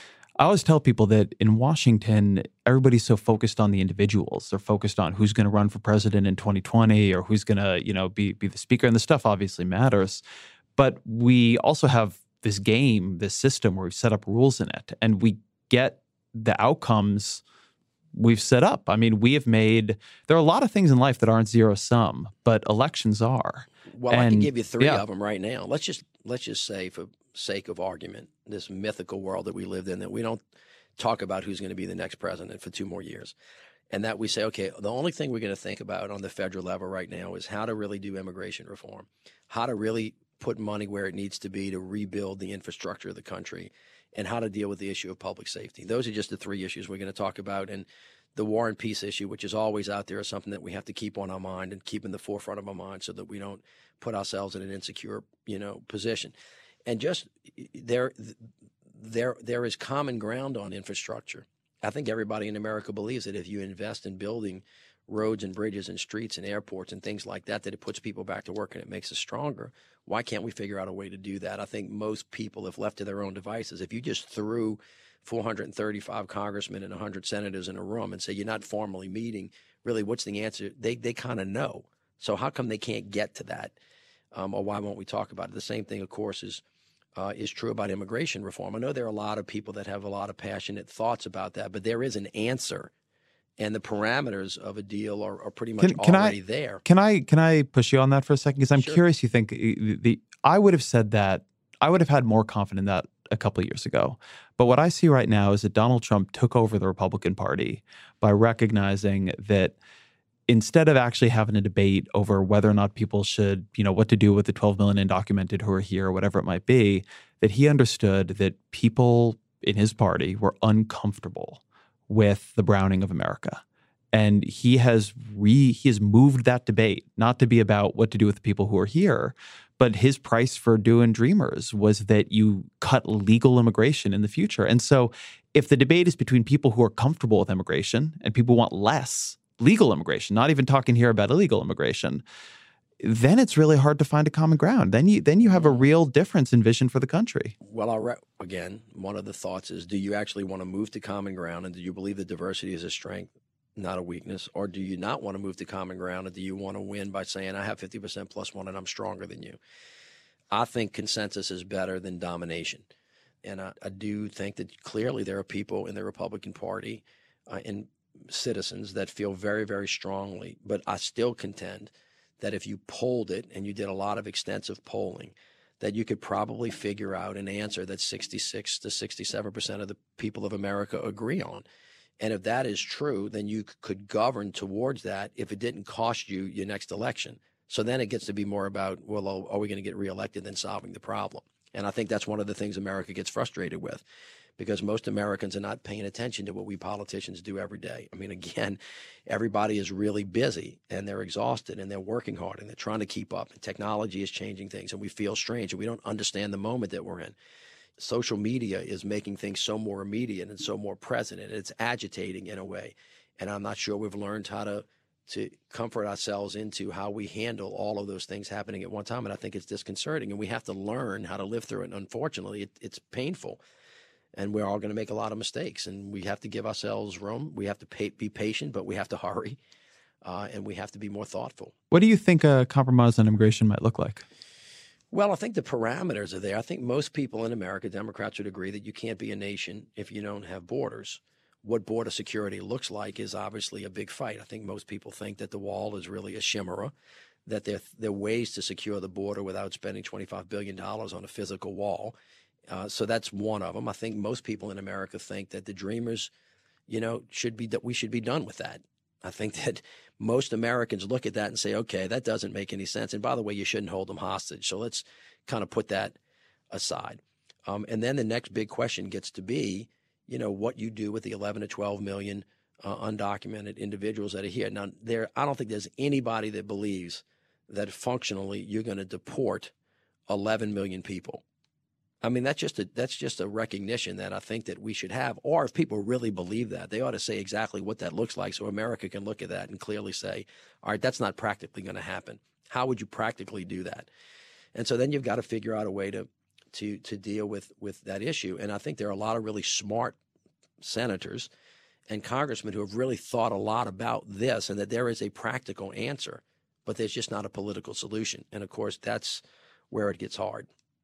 I always tell people that in Washington, everybody's so focused on the individuals. They're focused on who's going to run for president in twenty twenty or who's going to, you know, be be the speaker, and the stuff obviously matters. But we also have this game, this system where we've set up rules in it, and we get the outcomes we've set up. I mean, we have made, there are a lot of things in life that aren't zero sum, but elections are. Well, I And, can give you three yeah. of them right now. Let's just let's just say, for sake of argument, this mythical world that we lived in, that we don't talk about who's going to be the next president for two more years, and that we say, okay, the only thing we're going to think about on the federal level right now is how to really do immigration reform, how to really put money where it needs to be to rebuild the infrastructure of the country, and how to deal with the issue of public safety. Those are just the three issues we're going to talk about. And the war and peace issue, which is always out there, is something that we have to keep on our mind and keep in the forefront of our mind so that we don't put ourselves in an insecure, you know, position. And just there, there, there is common ground on infrastructure. I think everybody in America believes that if you invest in building roads and bridges and streets and airports and things like that, that it puts people back to work and it makes us stronger. Why can't we figure out a way to do that? I think most people, if left to their own devices, if you just threw four hundred thirty-five congressmen and one hundred senators in a room and say you're not formally meeting, really, what's the answer? They they kind of know. So how come they can't get to that? Um, or why won't we talk about it? The same thing, of course, is uh, is true about immigration reform. I know there are a lot of people that have a lot of passionate thoughts about that, but there is an answer. And the parameters of a deal are, are pretty much Can- can I- already there. Can I can I push you on that for a second? Because I'm Sure. curious. You think the, the I would have said that I would have had more confidence in that a couple of years ago. But what I see right now is that Donald Trump took over the Republican Party by recognizing that instead of actually having a debate over whether or not people should, you know, what to do with the twelve million undocumented who are here or whatever it might be, that he understood that people in his party were uncomfortable with the browning of America. And he has re he has moved that debate not to be about what to do with the people who are here, but his price for doing Dreamers was that you cut legal immigration in the future. And so if the debate is between people who are comfortable with immigration and people who want less legal immigration, not even talking here about illegal immigration, then it's really hard to find a common ground. Then you then you have a real difference in vision for the country. Well, I'll re- again, one of the thoughts is, do you actually want to move to common ground, and do you believe that diversity is a strength, not a weakness? Or do you not want to move to common ground, and do you want to win by saying, I have fifty percent plus one and I'm stronger than you? I think consensus is better than domination. And I, I do think that clearly there are people in the Republican Party uh, and citizens that feel very, very strongly. But I still contend that if you polled it, and you did a lot of extensive polling, that you could probably figure out an answer that sixty-six to sixty-seven percent of the people of America agree on. And if that is true, then you could govern towards that if it didn't cost you your next election. So then it gets to be more about, well, are we going to get reelected than solving the problem? And I think that's one of the things America gets frustrated with, because most Americans are not paying attention to what we politicians do every day. I mean, again, everybody is really busy, and they're exhausted, and they're working hard, and they're trying to keep up. And technology is changing things, and we feel strange, and we don't understand the moment that we're in. Social media is making things so more immediate and so more present, and it's agitating in a way. And I'm not sure we've learned how to to comfort ourselves into how we handle all of those things happening at one time. And I think it's disconcerting, and we have to learn how to live through it. And unfortunately, it, it's painful, and we're all going to make a lot of mistakes, and we have to give ourselves room. We have to pay, be patient, but we have to hurry, uh, and we have to be more thoughtful. What do you think a compromise on immigration might look like? Well, I think the parameters are there. I think most people in America, Democrats would agree that you can't be a nation if you don't have borders. What border security looks like is obviously a big fight. I think most people think that the wall is really a chimera, that there, there are ways to secure the border without spending twenty-five billion dollars on a physical wall. Uh, so that's one of them. I think most people in America think that the dreamers, you know, should be that we should be done with that. I think that most Americans look at that and say, okay, that doesn't make any sense. And by the way, you shouldn't hold them hostage. So let's kind of put that aside. Um, and then the next big question gets to be, you know, what you do with the eleven to twelve million uh, undocumented individuals that are here. Now, there, I don't think there's anybody that believes that functionally you're going to deport eleven million people. I mean, that's just a that's just a recognition that I think that we should have. Or if people really believe that, they ought to say exactly what that looks like so America can look at that and clearly say, all right, that's not practically going to happen. How would you practically do that? And so then you've got to figure out a way to to to deal with, with that issue. And I think there are a lot of really smart senators and congressmen who have really thought a lot about this, and that there is a practical answer, but there's just not a political solution. And, of course, that's where it gets hard.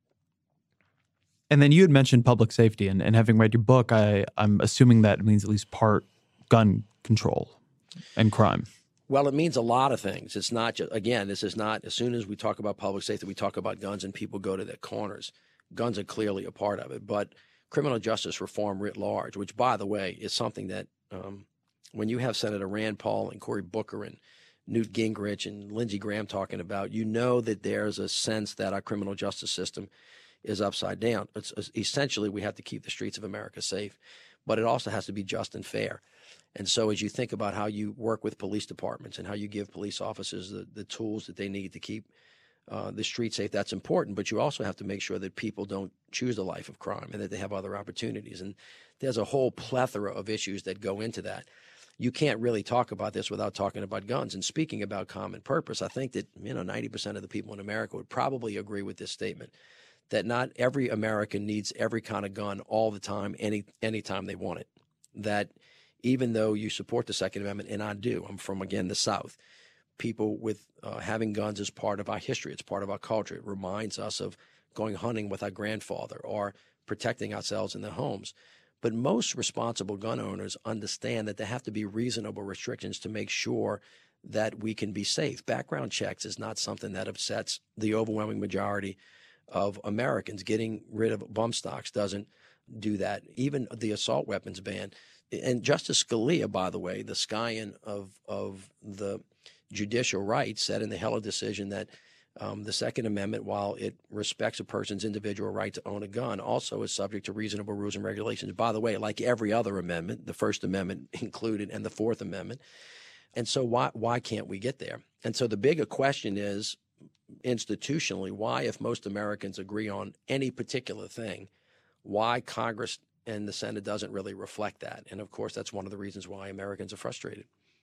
And then you had mentioned public safety, and, and having read your book, I, I'm assuming that means at least part gun control and crime. Well, it means a lot of things. It's not just, again, this is not, as soon as we talk about public safety, we talk about guns and people go to their corners. Guns are clearly a part of it. But criminal justice reform writ large, which, by the way, is something that um, when you have Senator Rand Paul and Cory Booker and Newt Gingrich and Lindsey Graham talking about, you know that there's a sense that our criminal justice system is upside down. It's, it's essentially, we have to keep the streets of America safe, but it also has to be just and fair. And so as you think about how you work with police departments and how you give police officers the, the tools that they need to keep uh, the street safe, that's important. But you also have to make sure that people don't choose a life of crime and that they have other opportunities. And there's a whole plethora of issues that go into that. You can't really talk about this without talking about guns. And speaking about common purpose, I think that, you know, ninety percent of the people in America would probably agree with this statement, that not every American needs every kind of gun all the time, any anytime they want it. That even though you support the Second Amendment, and I do, I'm from, again, the South, people with uh, having guns is part of our history. It's part of our culture. It reminds us of going hunting with our grandfather or protecting ourselves in their homes. But most responsible gun owners understand that there have to be reasonable restrictions to make sure that we can be safe. Background checks is not something that upsets the overwhelming majority of Americans. Getting rid of bump stocks doesn't do that. Even the assault weapons ban. And Justice Scalia, by the way, the scion of of the judicial rights, said in the Heller decision that um, the Second Amendment, while it respects a person's individual right to own a gun, also is subject to reasonable rules and regulations. By the way, like every other amendment, the First Amendment included, and the Fourth Amendment. And so why why can't we get there? And so the bigger question is, institutionally, why, if most Americans agree on any particular thing, why Congress and the Senate doesn't really reflect that? And of course, that's one of the reasons why Americans are frustrated.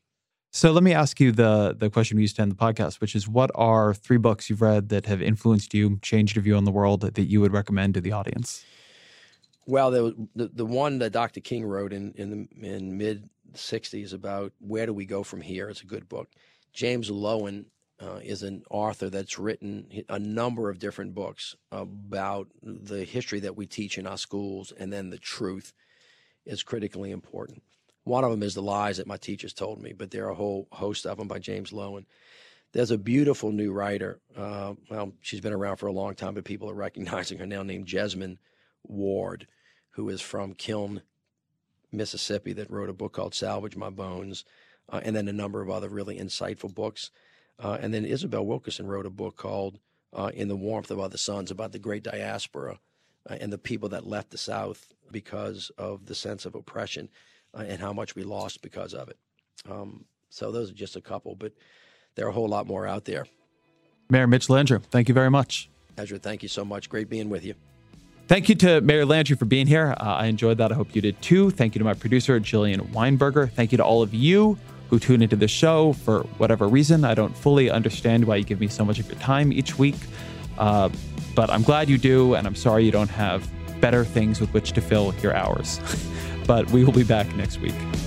So let me ask you the the question we used to end the podcast, which is, what are three books you've read that have influenced you, changed your view on the world, that you would recommend to the audience? Well, there was the, the one that Doctor King wrote in in the in mid sixties about where do we go from here is a good book. James Loewen uh, is an author that's written a number of different books about the history that we teach in our schools, and then the truth is critically important. One of them is The Lies That My Teachers Told Me, but there are a whole host of them by James Loewen. There's a beautiful new writer. Uh, well, she's been around for a long time, but people are recognizing her now, named Jesmyn Ward, who is from Kiln, Mississippi, that wrote a book called Salvage My Bones, uh, and then a number of other really insightful books. Uh, and then Isabel Wilkerson wrote a book called uh, In the Warmth of Other Suns, about the great diaspora uh, and the people that left the South because of the sense of oppression. Uh, and how much we lost because of it. Um, so those are just a couple, but there are a whole lot more out there. Mayor Mitch Landrieu, thank you very much. Ezra, thank you so much. Great being with you. Thank you to Mayor Landrieu for being here. Uh, I enjoyed that. I hope you did too. Thank you to my producer, Jillian Weinberger. Thank you to all of you who tune into the show for whatever reason. I don't fully understand why you give me so much of your time each week, uh, but I'm glad you do, and I'm sorry you don't have better things with which to fill your hours. But we will be back next week.